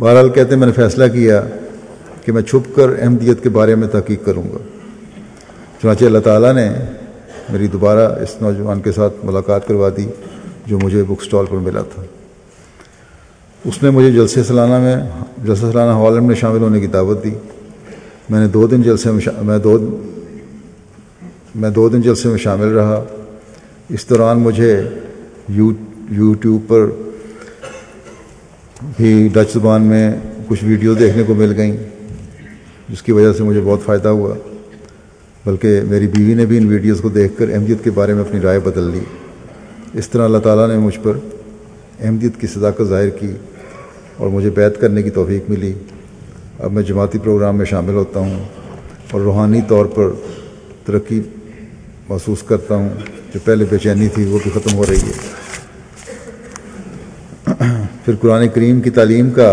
بہرحال کہتے ہیں میں نے فیصلہ کیا کہ میں چھپ کر احمدیت کے بارے میں تحقیق کروں گا۔ چنانچہ اللہ تعالیٰ نے میری دوبارہ اس نوجوان کے ساتھ ملاقات کروا دی جو مجھے بک سٹال پر ملا تھا۔ اس نے مجھے جلسے سالانہ میں جلسہ سالانہ ہال میں شامل ہونے کی دعوت دی۔ میں نے دو دن جلسے میں شا... میں دو میں دو دن جلسے میں شامل رہا۔ اس دوران مجھے یو یوٹیوب پر بھی ڈچ زبان میں کچھ ویڈیو دیکھنے کو مل گئیں، جس کی وجہ سے مجھے بہت فائدہ ہوا، بلکہ میری بیوی نے بھی ان ویڈیوز کو دیکھ کر احمدیت کے بارے میں اپنی رائے بدل لی۔ اس طرح اللہ تعالیٰ نے مجھ پر احمدیت کی صداقت ظاہر کی اور مجھے بیعت کرنے کی توفیق ملی۔ اب میں جماعتی پروگرام میں شامل ہوتا ہوں اور روحانی طور پر ترقی محسوس کرتا ہوں۔ جو پہلے بے چینی تھی وہ بھی ختم ہو رہی ہے۔ پھر قرآن کریم کی تعلیم کا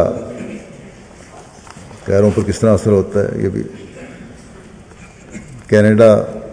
غیروں پر کس طرح اثر ہوتا ہے، یہ بھی کینیڈا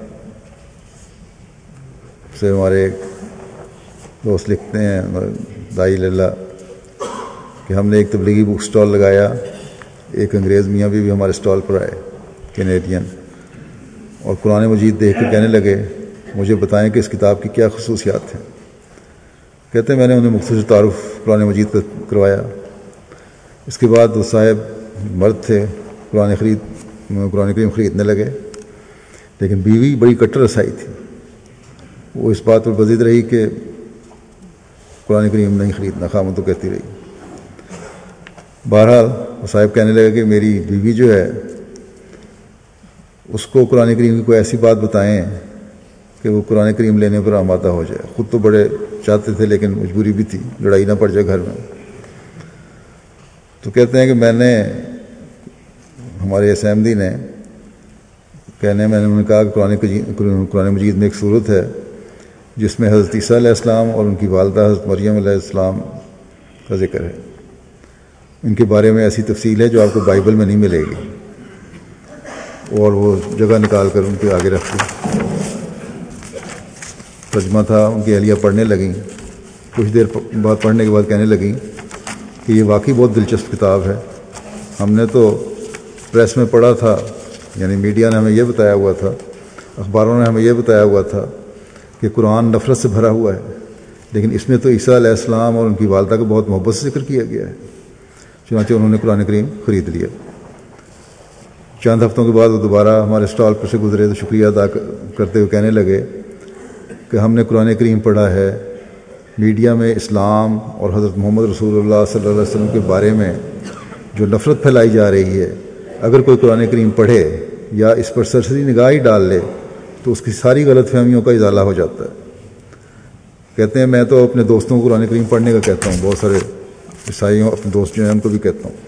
سے ہمارے دوست لکھتے ہیں دائی للہ کہ ہم نے ایک تبلیغی بک سٹال لگایا، ایک انگریز میاں بھی, بھی ہمارے سٹال پر آئے کینیڈین، اور قرآن مجید دیکھ کر کہنے لگے مجھے بتائیں کہ اس کتاب کی کیا خصوصیات ہیں۔ کہتے ہیں میں نے انہیں مختصر تعارف قرآن مجید کا کروایا۔ اس کے بعد وہ صاحب مرد تھے، قرآن خرید قرآن کریم خریدنے لگے، لیکن بیوی بڑی کٹر رسائی تھی۔ وہ اس بات پر بضد رہی کہ قرآن کریم نہیں خریدنا، خامن تو کہتی رہی۔ بہرحال وہ صاحب کہنے لگا کہ میری بیوی جو ہے اس کو قرآن کریم کی کوئی ایسی بات بتائیں کہ وہ قرآن کریم لینے پر آمادہ ہو جائے۔ خود تو بڑے چاہتے تھے لیکن مجبوری بھی تھی، لڑائی نہ پڑ جائے گھر میں۔ تو کہتے ہیں کہ میں نے ہمارے ایس احمدی نے کہنے میں نے انہوں نے کہا کہ قرآن قرآن مجید میں ایک صورت ہے جس میں حضرت عیسیٰ علیہ السلام اور ان کی والدہ حضرت مریم علیہ السلام کا ذکر ہے۔ ان کے بارے میں ایسی تفصیل ہے جو آپ کو بائبل میں نہیں ملے گی، اور وہ جگہ نکال کر ان کے آگے رکھ دی۔ ترجمہ تھا، ان کی اہلیہ پڑھنے لگیں، کچھ دیر بعد پڑھنے کے بعد کہنے لگیں کہ یہ واقعی بہت دلچسپ کتاب ہے۔ ہم نے تو پریس میں پڑھا تھا، یعنی میڈیا نے ہمیں یہ بتایا ہوا تھا، اخباروں نے ہمیں یہ بتایا ہوا تھا کہ قرآن نفرت سے بھرا ہوا ہے، لیکن اس میں تو عیسیٰ علیہ السلام اور ان کی والدہ کا بہت محبت سے ذکر کیا گیا ہے۔ چنانچہ انہوں نے قرآن کریم خرید لیا۔ چند ہفتوں کے بعد وہ دوبارہ ہمارے اسٹال پر سے گزرے تو شکریہ ادا کرتے ہوئے کہنے لگے کہ ہم نے قرآن کریم پڑھا ہے، میڈیا میں اسلام اور حضرت محمد رسول اللہ صلی اللہ علیہ وسلم کے بارے میں جو نفرت پھیلائی جا رہی ہے، اگر کوئی قرآن کریم پڑھے یا اس پر سرسری نگاہ ہی ڈال لے تو اس کی ساری غلط فہمیوں کا ازالہ ہو جاتا ہے۔ کہتے ہیں میں تو اپنے دوستوں کو قرآن کریم پڑھنے کا کہتا ہوں، بہت سارے عیسائیوں اپنے دوست جو ہیں ان کو بھی کہتا ہوں۔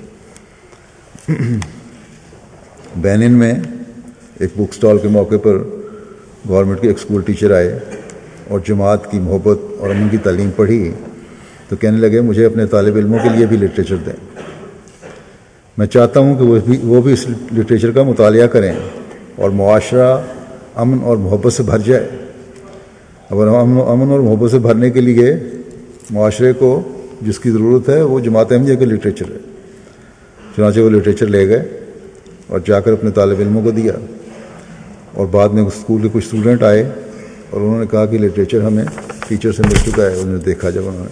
بینن میں ایک بک سٹال کے موقع پر گورنمنٹ کے ایک اسکول ٹیچر آئے اور جماعت کی محبت اور امن کی تعلیم پڑھی تو کہنے لگے مجھے اپنے طالب علموں کے لیے بھی لٹریچر دیں۔ میں چاہتا ہوں کہ وہ بھی وہ بھی اس لٹریچر کا مطالعہ کریں اور معاشرہ امن اور محبت سے بھر جائے۔ اب امن اور محبت سے بھرنے کے لیے معاشرے کو جس کی ضرورت ہے وہ جماعت احمدیہ کا لٹریچر ہے۔ چنانچہ وہ لٹریچر لے گئے اور جا کر اپنے طالب علموں کو دیا، اور بعد میں اسکول کے کچھ اسٹوڈنٹ آئے اور انہوں نے کہا کہ لٹریچر ہمیں ٹیچر سے مل چکا ہے۔ انہوں نے دیکھا جب انہوں نے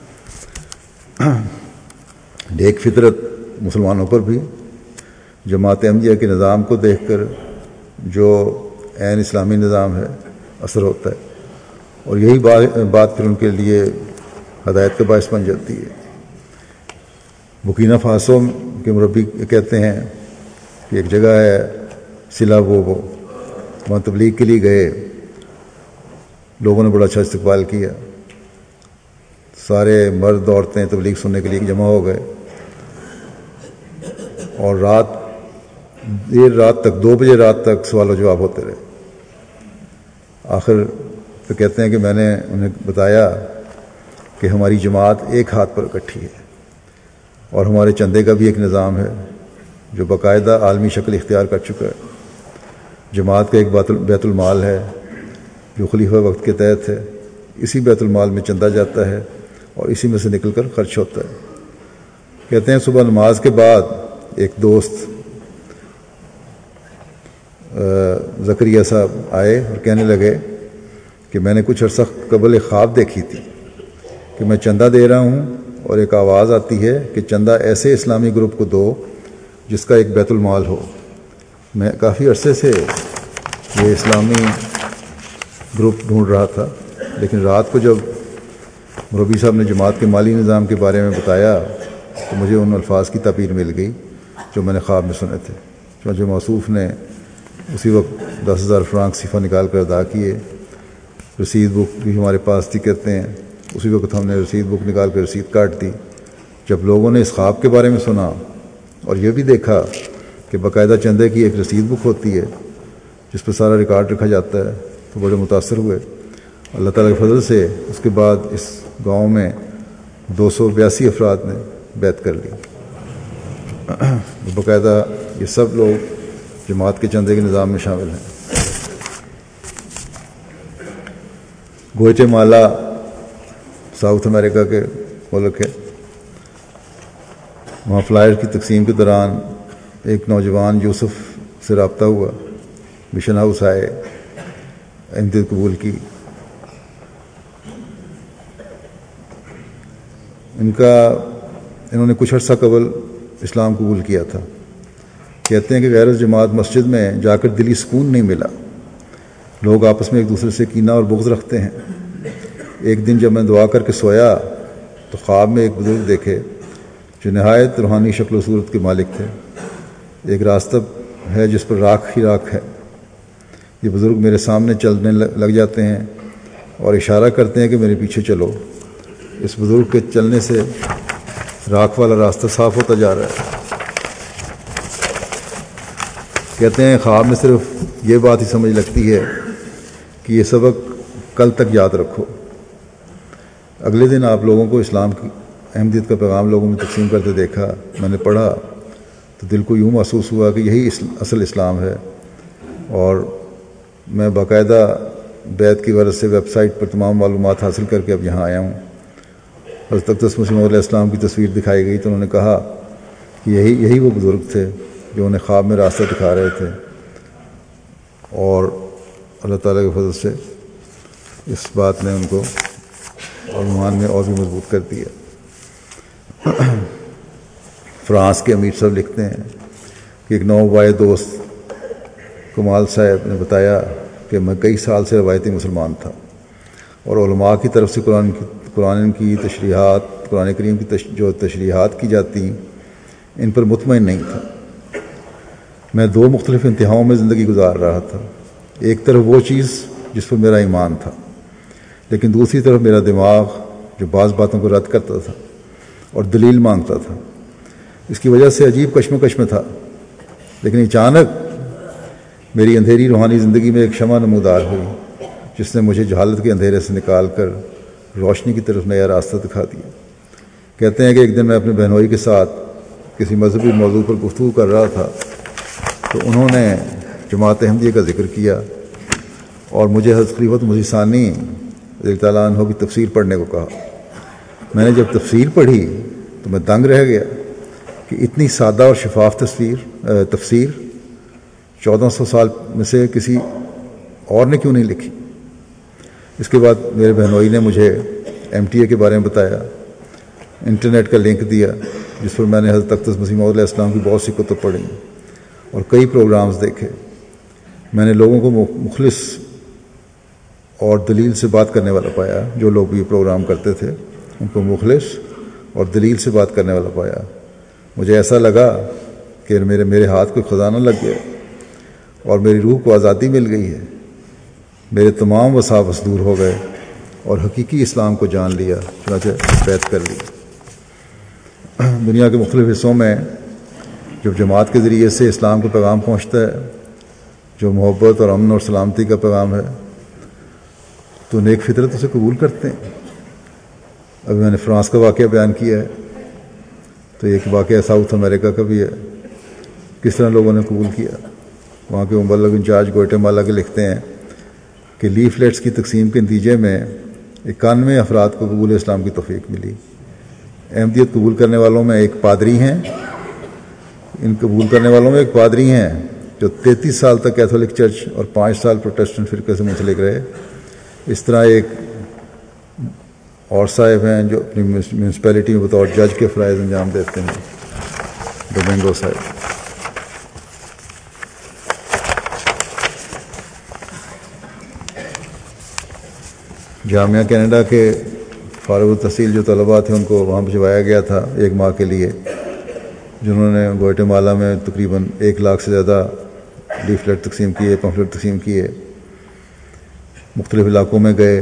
نیک فطرت مسلمانوں پر بھی جماعت احمدیہ کے نظام کو دیکھ کر جو عین اسلامی نظام ہے اثر ہوتا ہے، اور یہی بات پھر ان کے لیے ہدایت کا باعث بن جاتی ہے۔ بورکینا فاسو کے مربی کہتے ہیں کہ ایک جگہ ہے سلا وہ وہ وہاں تبلیغ کے لیے گئے، لوگوں نے بڑا اچھا استقبال کیا، سارے مرد عورتیں تبلیغ سننے کے لیے جمع ہو گئے، اور رات دیر رات تک دو بجے رات تک سوال و جواب ہوتے رہے۔ آخر تو کہتے ہیں کہ میں نے انہیں بتایا کہ ہماری جماعت ایک ہاتھ پر اکٹھی ہے اور ہمارے چندے کا بھی ایک نظام ہے جو باقاعدہ عالمی شکل اختیار کر چکا ہے۔ جماعت کا ایک بیت المال ہے جو خلیفہ وقت کے تحت ہے، اسی بیت المال میں چندہ جاتا ہے اور اسی میں سے نکل کر خرچ ہوتا ہے۔ کہتے ہیں صبح نماز کے بعد ایک دوست زکریا صاحب آئے اور کہنے لگے کہ میں نے کچھ عرصہ قبل ایک خواب دیکھی تھی کہ میں چندہ دے رہا ہوں اور ایک آواز آتی ہے کہ چندہ ایسے اسلامی گروپ کو دو جس کا ایک بیت المال ہو۔ میں کافی عرصے سے یہ اسلامی گروپ ڈھونڈ رہا تھا، لیکن رات کو جب مربی صاحب نے جماعت کے مالی نظام کے بارے میں بتایا تو مجھے ان الفاظ کی تعبیر مل گئی جو میں نے خواب میں سنے تھے۔ چنانچہ موصوف نے اسی وقت دس ہزار فرانک صفا نکال کر ادا کیے۔ رسید بک بھی ہمارے پاس تھی، کہتے ہیں اسی وقت ہم نے رسید بک نکال کر رسید کاٹ دی۔ جب لوگوں نے اس خواب کے بارے میں سنا اور یہ بھی دیکھا کہ باقاعدہ چندے کی ایک رسید بک ہوتی ہے جس پر سارا ریکارڈ رکھا جاتا ہے، تو بڑے متاثر ہوئے۔ اللہ تعالیٰ کے فضل سے اس کے بعد اس گاؤں میں دو سو بیاسی افراد نے بیعت کر لی۔ باقاعدہ یہ سب لوگ جماعت کے چندے کے نظام میں شامل ہیں۔ گوئٹے مالا ساؤتھ امریکہ کے ملک ہے۔ وہاں فلائر کی تقسیم کے دوران ایک نوجوان یوسف سے رابطہ ہوا، مشن ہاؤس آئے، احمدیت قبول کی۔ ان کا انہوں نے کچھ عرصہ قبل اسلام قبول کیا تھا۔ کہتے ہیں کہ غیر جماعت مسجد میں جا کر دلی سکون نہیں ملا، لوگ آپس میں ایک دوسرے سے کینہ اور بغض رکھتے ہیں۔ ایک دن جب میں دعا کر کے سویا تو خواب میں ایک بزرگ دیکھے جو نہایت روحانی شکل و صورت کے مالک تھے۔ ایک راستہ ہے جس پر راکھ ہی راکھ ہے۔ یہ بزرگ میرے سامنے چلنے لگ جاتے ہیں اور اشارہ کرتے ہیں کہ میرے پیچھے چلو۔ اس بزرگ کے چلنے سے راکھ والا راستہ صاف ہوتا جا رہا ہے۔ کہتے ہیں خواب میں صرف یہ بات ہی سمجھ لگتی ہے کہ یہ سبق کل تک یاد رکھو۔ اگلے دن آپ لوگوں کو اسلام کی احمدیت کا پیغام لوگوں میں تقسیم کرتے دیکھا۔ میں نے پڑھا تو دل کو یوں محسوس ہوا کہ یہی اصل اسلام ہے، اور میں باقاعدہ بیت کی غرض سے ویب سائٹ پر تمام معلومات حاصل کر کے اب یہاں آیا ہوں۔ حضرت اقدس مسیح موعود علیہ السلام کی تصویر دکھائی گئی تو انہوں نے کہا کہ یہی یہی وہ بزرگ تھے جو انہیں خواب میں راستہ دکھا رہے تھے، اور اللہ تعالیٰ کے فضل سے اس بات نے ان کو اور ایمان میں اور بھی مضبوط کر دیا۔ فرانس کے امیر صاحب لکھتے ہیں کہ ایک نوبائے دوست کمال صاحب نے بتایا کہ میں کئی سال سے روایتی مسلمان تھا اور علماء کی طرف سے قرآن کی قرآن کی تشریحات قرآن کریم کی تش... جو تشریحات کی جاتی ان پر مطمئن نہیں تھا۔ میں دو مختلف انتہاؤں میں زندگی گزار رہا تھا، ایک طرف وہ چیز جس پر میرا ایمان تھا، لیکن دوسری طرف میرا دماغ جو بعض باتوں کو رد کرتا تھا اور دلیل مانگتا تھا۔ اس کی وجہ سے عجیب کشمکش میں تھا، لیکن اچانک میری اندھیری روحانی زندگی میں ایک شمع نمودار ہوئی جس نے مجھے جہالت کے اندھیرے سے نکال کر روشنی کی طرف نیا راستہ دکھا دیا۔ کہتے ہیں کہ ایک دن میں اپنے بہنوئی کے ساتھ کسی مذہبی موضوع پر گفتگو کر رہا تھا تو انہوں نے جماعت احمدیہ کا ذکر کیا اور مجھے حضرت خلیفۃ مسیح ثانی رضی اللہ تعالیٰ عنہ کی تفسیر پڑھنے کو کہا۔ میں نے جب تفسیر پڑھی تو میں دنگ رہ گیا کہ اتنی سادہ اور شفاف تصویر تفسیر چودہ سو سال میں سے کسی اور نے کیوں نہیں لکھی۔ اس کے بعد میرے بہنوئی نے مجھے ایم ٹی اے کے بارے میں بتایا، انٹرنیٹ کا لنک دیا جس پر میں نے حضرت اقدس مسیح موعود علیہ السلام کی بہت سی کتب پڑھی اور کئی پروگرامز دیکھے۔ میں نے لوگوں کو مخلص اور دلیل سے بات کرنے والا پایا، جو لوگ بھی یہ پروگرام کرتے تھے ان کو مخلص اور دلیل سے بات کرنے والا پایا۔ مجھے ایسا لگا کہ میرے میرے ہاتھ کو خزانہ لگ گیا اور میری روح کو آزادی مل گئی ہے۔ میرے تمام وساوس دور ہو گئے اور حقیقی اسلام کو جان لیا، چنانچہ بیعت کر لی۔ دنیا کے مختلف حصوں میں جب جماعت کے ذریعے سے اسلام کا پیغام پہنچتا ہے جو محبت اور امن اور سلامتی کا پیغام ہے تو نیک فطرت اسے قبول کرتے ہیں۔ ابھی میں نے فرانس کا واقعہ بیان کیا ہے تو ایک واقعہ ساؤتھ امریکہ کا بھی ہے، کس طرح لوگوں نے قبول کیا۔ وہاں کے مبلغ انچارج گوئٹے مالا کے لکھتے ہیں کہ لیفلیٹس کی تقسیم کے نتیجے میں اکانوے افراد کو قبول اسلام کی توفیق ملی۔ احمدیت قبول کرنے والوں میں ایک پادری ہیں، ان قبول کرنے والوں میں ایک پادری ہیں جو تینتیس سال تک کیتھولک چرچ اور پانچ سال پروٹیسٹنٹ فرقے سے منسلک رہے۔ اس طرح ایک اور صاحب ہیں جو اپنی میونسپیلٹی میں بطور جج کے فرائض انجام دیتے ہیں، ڈومینگو صاحب۔ جامعہ کینیڈا کے فارغ التحصیل جو طلباء تھے ان کو وہاں بھجوایا گیا تھا ایک ماہ کے لیے، جنہوں نے گواٹے مالا میں تقریباً ایک لاکھ سے زیادہ لیفلیٹ تقسیم کیے، پمفلٹ تقسیم کیے، مختلف علاقوں میں گئے۔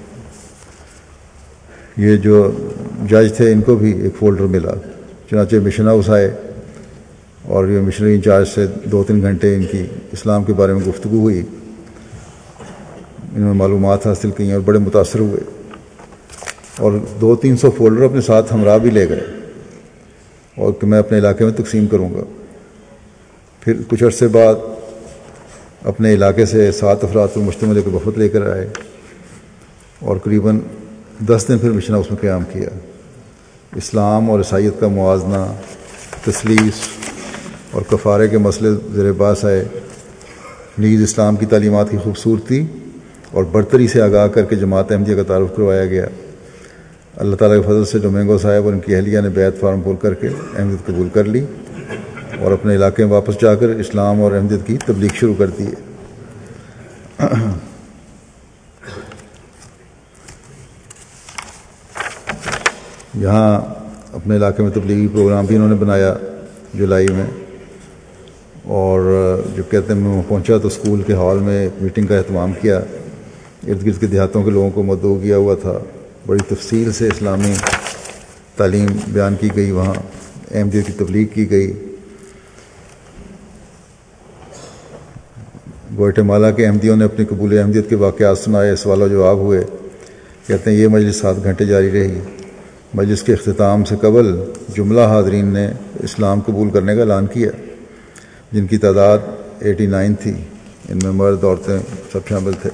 یہ جو جج تھے ان کو بھی ایک فولڈر ملا، چنانچہ مشن ہاؤس آئے اور یہ مشنری انچارج سے دو تین گھنٹے ان کی اسلام کے بارے میں گفتگو ہوئی، انہوں نے معلومات حاصل کی اور بڑے متاثر ہوئے، اور دو تین سو فولڈر اپنے ساتھ ہمراہ بھی لے گئے اور کہ میں اپنے علاقے میں تقسیم کروں گا۔ پھر کچھ عرصے بعد اپنے علاقے سے سات افراد پر مشتمل ایک وفد لے کر آئے اور قریباً دس دن پھر مشن ہاؤس میں قیام کیا۔ اسلام اور عیسائیت کا موازنہ، تثلیث اور کفارے کے مسئلے زیر بحث آئے، نیز اسلام کی تعلیمات کی خوبصورتی اور برتری سے آگاہ کر کے جماعت احمدیہ کا تعارف کروایا گیا۔ اللہ تعالیٰ کے فضل سے ڈومینگو صاحب اور ان کی اہلیہ نے بیعت فارم پھول کر کے احمدیت قبول کر لی اور اپنے علاقے میں واپس جا کر اسلام اور احمدیت کی تبلیغ شروع کر دی ہے۔ یہاں اپنے علاقے میں تبلیغی پروگرام بھی انہوں نے بنایا جولائی میں، اور جو کہتے ہیں میں وہاں پہنچا تو اسکول کے ہال میں ایک میٹنگ کا اہتمام کیا، ارد گرد کے دیہاتوں کے لوگوں کو مدعو کیا ہوا تھا، بڑی تفصیل سے اسلامی تعلیم بیان کی گئی، وہاں احمدیت کی تبلیغ کی گئی۔ گواٹے مالا کے احمدیوں نے اپنی قبول احمدیت کے واقعات سنائے، سوال و جواب ہوئے۔ کہتے ہیں یہ مجلس سات گھنٹے جاری رہی۔ مجلس کے اختتام سے قبل جملہ حاضرین نے اسلام قبول کرنے کا اعلان کیا، جن کی تعداد ایٹی نائن تھی، ان میں مرد عورتیں سب شامل تھے۔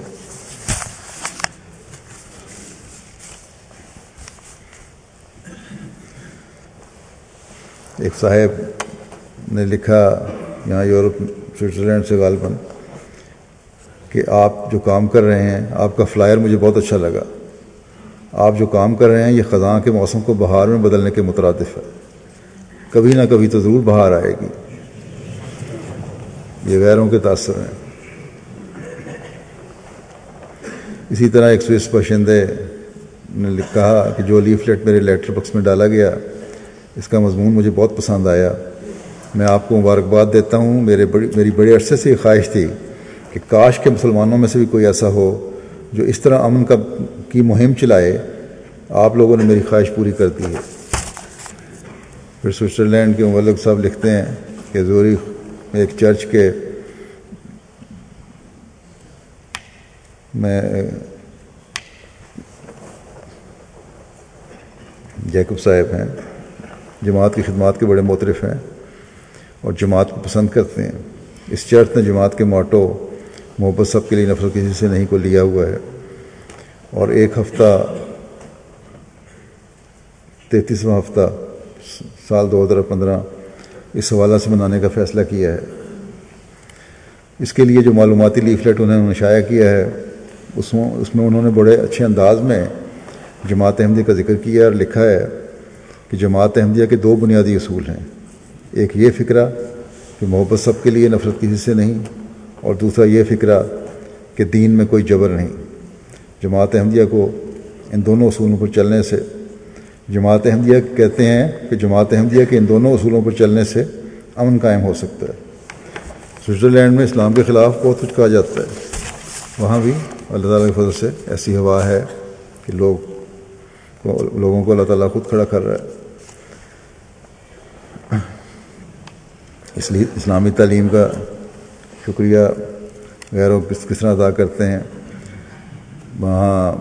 ایک صاحب نے لکھا یہاں یورپ سوئٹزرلینڈ سے غالباً کہ آپ جو کام کر رہے ہیں، آپ کا فلائر مجھے بہت اچھا لگا، آپ جو کام کر رہے ہیں یہ خزاں کے موسم کو بہار میں بدلنے کے مترادف ہے، کبھی نہ کبھی تو ضرور بہار آئے گی۔ یہ غیروں کے تاثر ہیں۔ اسی طرح ایک سوئس باشندے نے کہا کہ جو لیفلیٹ میرے لیٹر باکس میں ڈالا گیا اس کا مضمون مجھے بہت پسند آیا، میں آپ کو مبارکباد دیتا ہوں۔ میرے بڑی میری بڑے عرصے سے یہ خواہش تھی کہ کاش کے مسلمانوں میں سے بھی کوئی ایسا ہو جو اس طرح امن کا کی مہم چلائے، آپ لوگوں نے میری خواہش پوری کر دی ہے۔ پھر سوئٹزرلینڈ کے مولوی صاحب لکھتے ہیں کہ زوریخ میں ایک چرچ کے میں جیکب صاحب ہیں، جماعت کی خدمات کے بڑے معترف ہیں اور جماعت کو پسند کرتے ہیں۔ اس چرچ نے جماعت کے موٹو محبت سب کے لیے نفرت کسی سے نہیں کو لیا ہوا ہے، اور ایک ہفتہ تینتیسواں ہفتہ سال دو ہزار پندرہ اس حوالہ سے منانے کا فیصلہ کیا ہے۔ اس کے لیے جو معلوماتی لیفلیٹ انہوں نے شائع کیا ہے اس میں اس میں انہوں نے بڑے اچھے انداز میں جماعت احمدیہ کا ذکر کیا اور لکھا ہے کہ جماعت احمدیہ کے دو بنیادی اصول ہیں، ایک یہ فکرہ کہ محبت سب کے لیے نفرت کسی سے نہیں، اور دوسرا یہ فکرہ کہ دین میں کوئی جبر نہیں۔ جماعت احمدیہ کو ان دونوں اصولوں پر چلنے سے جماعت احمدیہ کہتے ہیں کہ جماعت احمدیہ کے ان دونوں اصولوں پر چلنے سے امن قائم ہو سکتا ہے۔ سوئٹزرلینڈ میں اسلام کے خلاف بہت کچھ کہا جاتا ہے، وہاں بھی اللہ تعالیٰ کی فضل سے ایسی ہوا ہے کہ لوگ لوگوں کو اللہ تعالیٰ خود کھڑا کر رہا ہے۔ اس لیے اسلامی تعلیم کا شکریہ غیروں کس کس طرح ادا کرتے ہیں۔ وہاں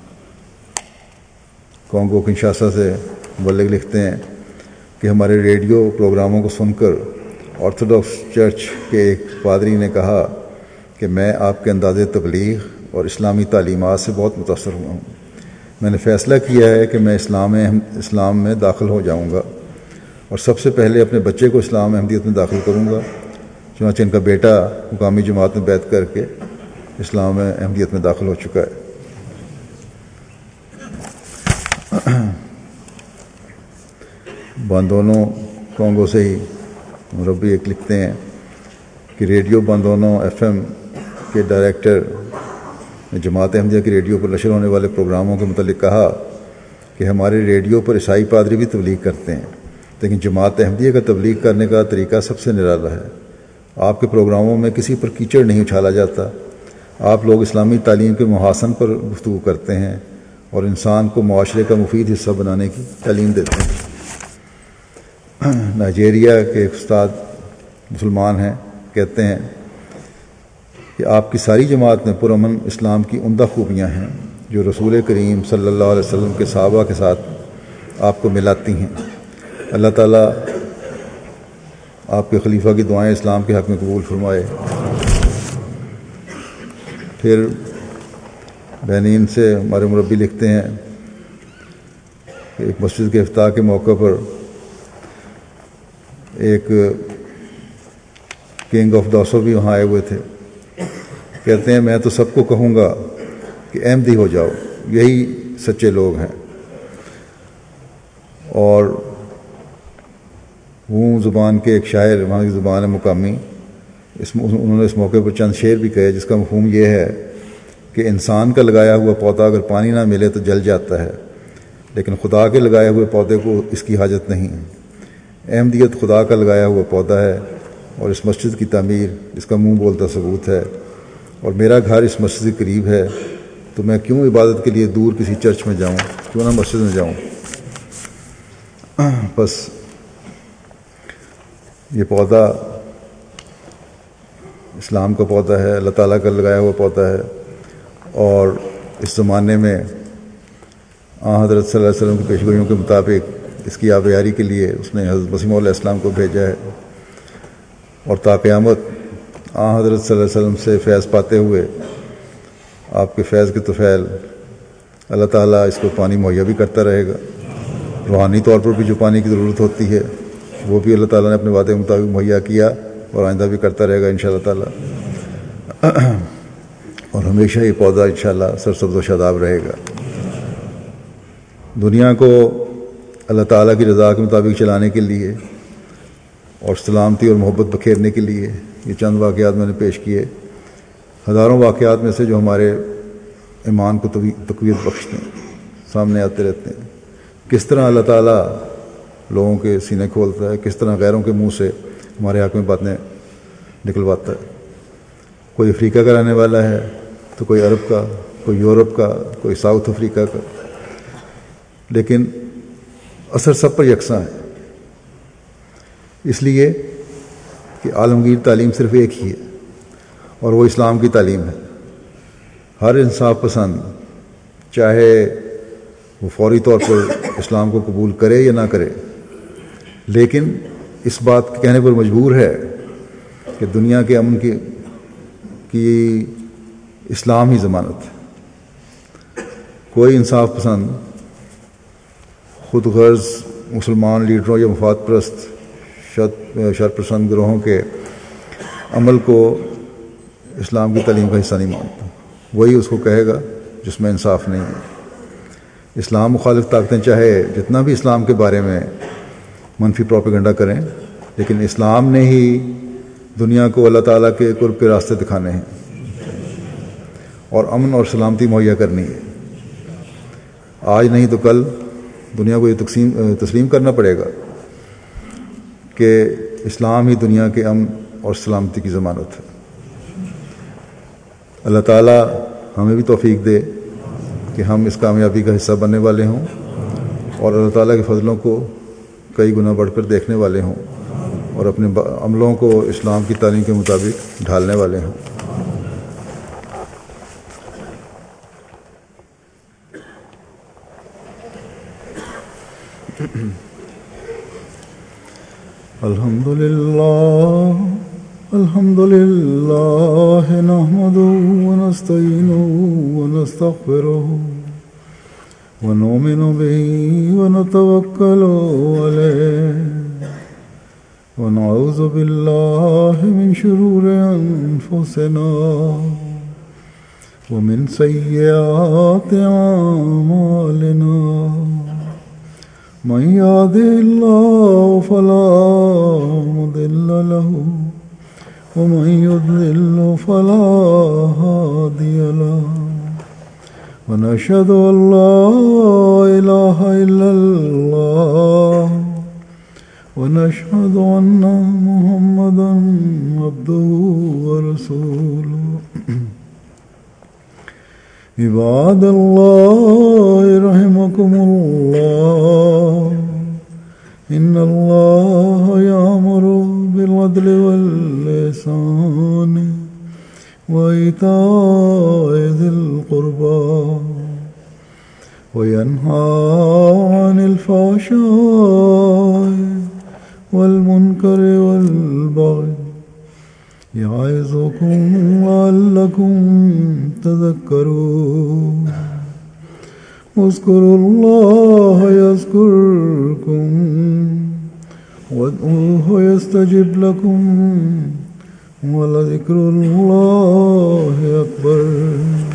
کانگو کنشاسا سے مبلغ لکھتے ہیں کہ ہمارے ریڈیو پروگراموں کو سن کر آرتھوڈاکس چرچ کے ایک پادری نے کہا کہ میں آپ کے انداز تبلیغ اور اسلامی تعلیمات سے بہت متاثر ہوا ہوں۔ میں نے فیصلہ کیا ہے کہ میں اسلام اسلام میں داخل ہو جاؤں گا اور سب سے پہلے اپنے بچے کو اسلام احمدیت میں داخل کروں گا۔ چنانچہ ان کا بیٹا مقامی جماعت میں بیعت کر کے اسلام احمدیت میں داخل ہو چکا ہے۔ باندونو کانگو سے ہی مربی ایک لکھتے ہیں کہ ریڈیو باندونو ایف ایم کے ڈائریکٹر نے جماعت احمدیہ کی ریڈیو پر نشر ہونے والے پروگراموں کے متعلق کہا کہ ہمارے ریڈیو پر عیسائی پادری بھی تبلیغ کرتے ہیں، لیکن جماعت احمدیہ کا تبلیغ کرنے کا طریقہ سب سے نرالا ہے۔ آپ کے پروگراموں میں کسی پر کیچڑ نہیں اچھالا جاتا، آپ لوگ اسلامی تعلیم کے محاسن پر گفتگو کرتے ہیں اور انسان کو معاشرے کا مفید حصہ بنانے کی تعلیم دیتے ہیں۔ نائجیریا کے ایک استاد مسلمان ہیں، کہتے ہیں کہ آپ کی ساری جماعت میں پرامن اسلام کی عمدہ خوبیاں ہیں جو رسول کریم صلی اللہ علیہ وسلم کے صحابہ کے ساتھ آپ کو ملاتی ہیں۔ اللہ تعالیٰ آپ کے خلیفہ کی دعائیں اسلام کے حق میں قبول فرمائے۔ پھر بینین سے ہمارے مربی لکھتے ہیں کہ ایک مسجد کے افتتاح کے موقع پر ایک کنگ آف داسو بھی وہاں آئے ہوئے تھے۔ کہتے ہیں میں تو سب کو کہوں گا کہ احمدی ہو جاؤ، یہی سچے لوگ ہیں۔ اور وہ زبان کے ایک شاعر، وہاں کی زبان ہے مقامی، اس انہوں نے اس موقع پر چند شعر بھی کہے جس کا مفہوم یہ ہے کہ انسان کا لگایا ہوا پودا اگر پانی نہ ملے تو جل جاتا ہے، لیکن خدا کے لگائے ہوئے پودے کو اس کی حاجت نہیں ہے۔ احمدیت خدا کا لگایا ہوا پودا ہے اور اس مسجد کی تعمیر اس کا منہ بولتا ثبوت ہے، اور میرا گھر اس مسجد کے قریب ہے، تو میں کیوں عبادت کے لیے دور کسی چرچ میں جاؤں، کیوں نہ مسجد میں جاؤں۔ بس یہ پودا اسلام کا پودا ہے، اللہ تعالیٰ کا لگایا ہوا پودا ہے، اور اس زمانے میں آن حضرت صلی اللہ علیہ وسلم کی پیشگوئیوں کے مطابق اس کی آبیاری کے لیے اس نے حضرت مسیح علیہ السلام کو بھیجا ہے، اور تا قیامت آن حضرت صلی اللہ علیہ وسلم سے فیض پاتے ہوئے آپ کے فیض کے طفیل اللہ تعالیٰ اس کو پانی مہیا بھی کرتا رہے گا۔ روحانی طور پر بھی جو پانی کی ضرورت ہوتی ہے وہ بھی اللہ تعالیٰ نے اپنے وعدے کے مطابق مہیا کیا اور آئندہ بھی کرتا رہے گا انشاءاللہ تعالیٰ، اور ہمیشہ یہ پودا انشاءاللہ سرسبز و شاداب رہے گا۔ دنیا کو اللہ تعالیٰ کی رضا کے مطابق چلانے کے لیے اور سلامتی اور محبت بکھیرنے کے لیے یہ چند واقعات میں نے پیش کیے، ہزاروں واقعات میں سے جو ہمارے ایمان کو تقویت بخشتے ہیں، سامنے آتے رہتے ہیں۔ کس طرح اللہ تعالیٰ لوگوں کے سینے کھولتا ہے، کس طرح غیروں کے منہ سے ہمارے حق میں باتیں نکلواتا ہے۔ کوئی افریقہ کا رہنے والا ہے تو کوئی عرب کا، کوئی یورپ کا، کوئی ساؤتھ افریقہ کا، لیکن اثر سب پر یکساں ہے، اس لیے کہ عالمگیر تعلیم صرف ایک ہی ہے اور وہ اسلام کی تعلیم ہے۔ ہر انصاف پسند چاہے وہ فوری طور پر اسلام کو قبول کرے یا نہ کرے، لیکن اس بات کے کہنے پر مجبور ہے کہ دنیا کے امن کی کی اسلام ہی ضمانت ہے۔ کوئی انصاف پسند خود غرض مسلمان لیڈروں یا مفاد پرست شر پسند گروہوں کے عمل کو اسلام کی تعلیم کا حصہ نہیں مانتا، وہی اس کو کہے گا جس میں انصاف نہیں ہے۔ اسلام مخالف طاقتیں چاہے جتنا بھی اسلام کے بارے میں منفی پروپیگنڈا کریں، لیکن اسلام نے ہی دنیا کو اللہ تعالیٰ کے قرب کے راستے دکھانے ہیں اور امن اور سلامتی مہیا کرنی ہے۔ آج نہیں تو کل دنیا کو یہ تقسیم تسلیم کرنا پڑے گا کہ اسلام ہی دنیا کے امن اور سلامتی کی ضمانت ہے۔ اللہ تعالیٰ ہمیں بھی توفیق دے کہ ہم اس کامیابی کا حصہ بننے والے ہوں اور اللہ تعالیٰ کے فضلوں کو کئی گنا بڑھ کر دیکھنے والے ہوں اور اپنے عملوں کو اسلام کی تعلیم کے مطابق ڈھالنے والے ہوں۔ الحمد للہ الحمد للہ نحمده ونستعینه ونستغفره ونؤمن به ونتوكل عليه ونعوذ بالله من شرور أنفسنا ومن سيئات أعمالنا من يهده الله فلا مضل له ومن يضلل فلا هادي له ونشهد أن لا إله إلا الله ونشهد أن محمدا عبده ورسوله عباد الله رحمكم الله إن الله يأمر بالعدل والإحسان وإيتاء ذي القربى وينهى عن الفحشاء والمنكر والبغي يعظكم لعلكم تذكرون اذكروا الله يذكركم وادعوه يستجب لكم ولذكر الله أكبر.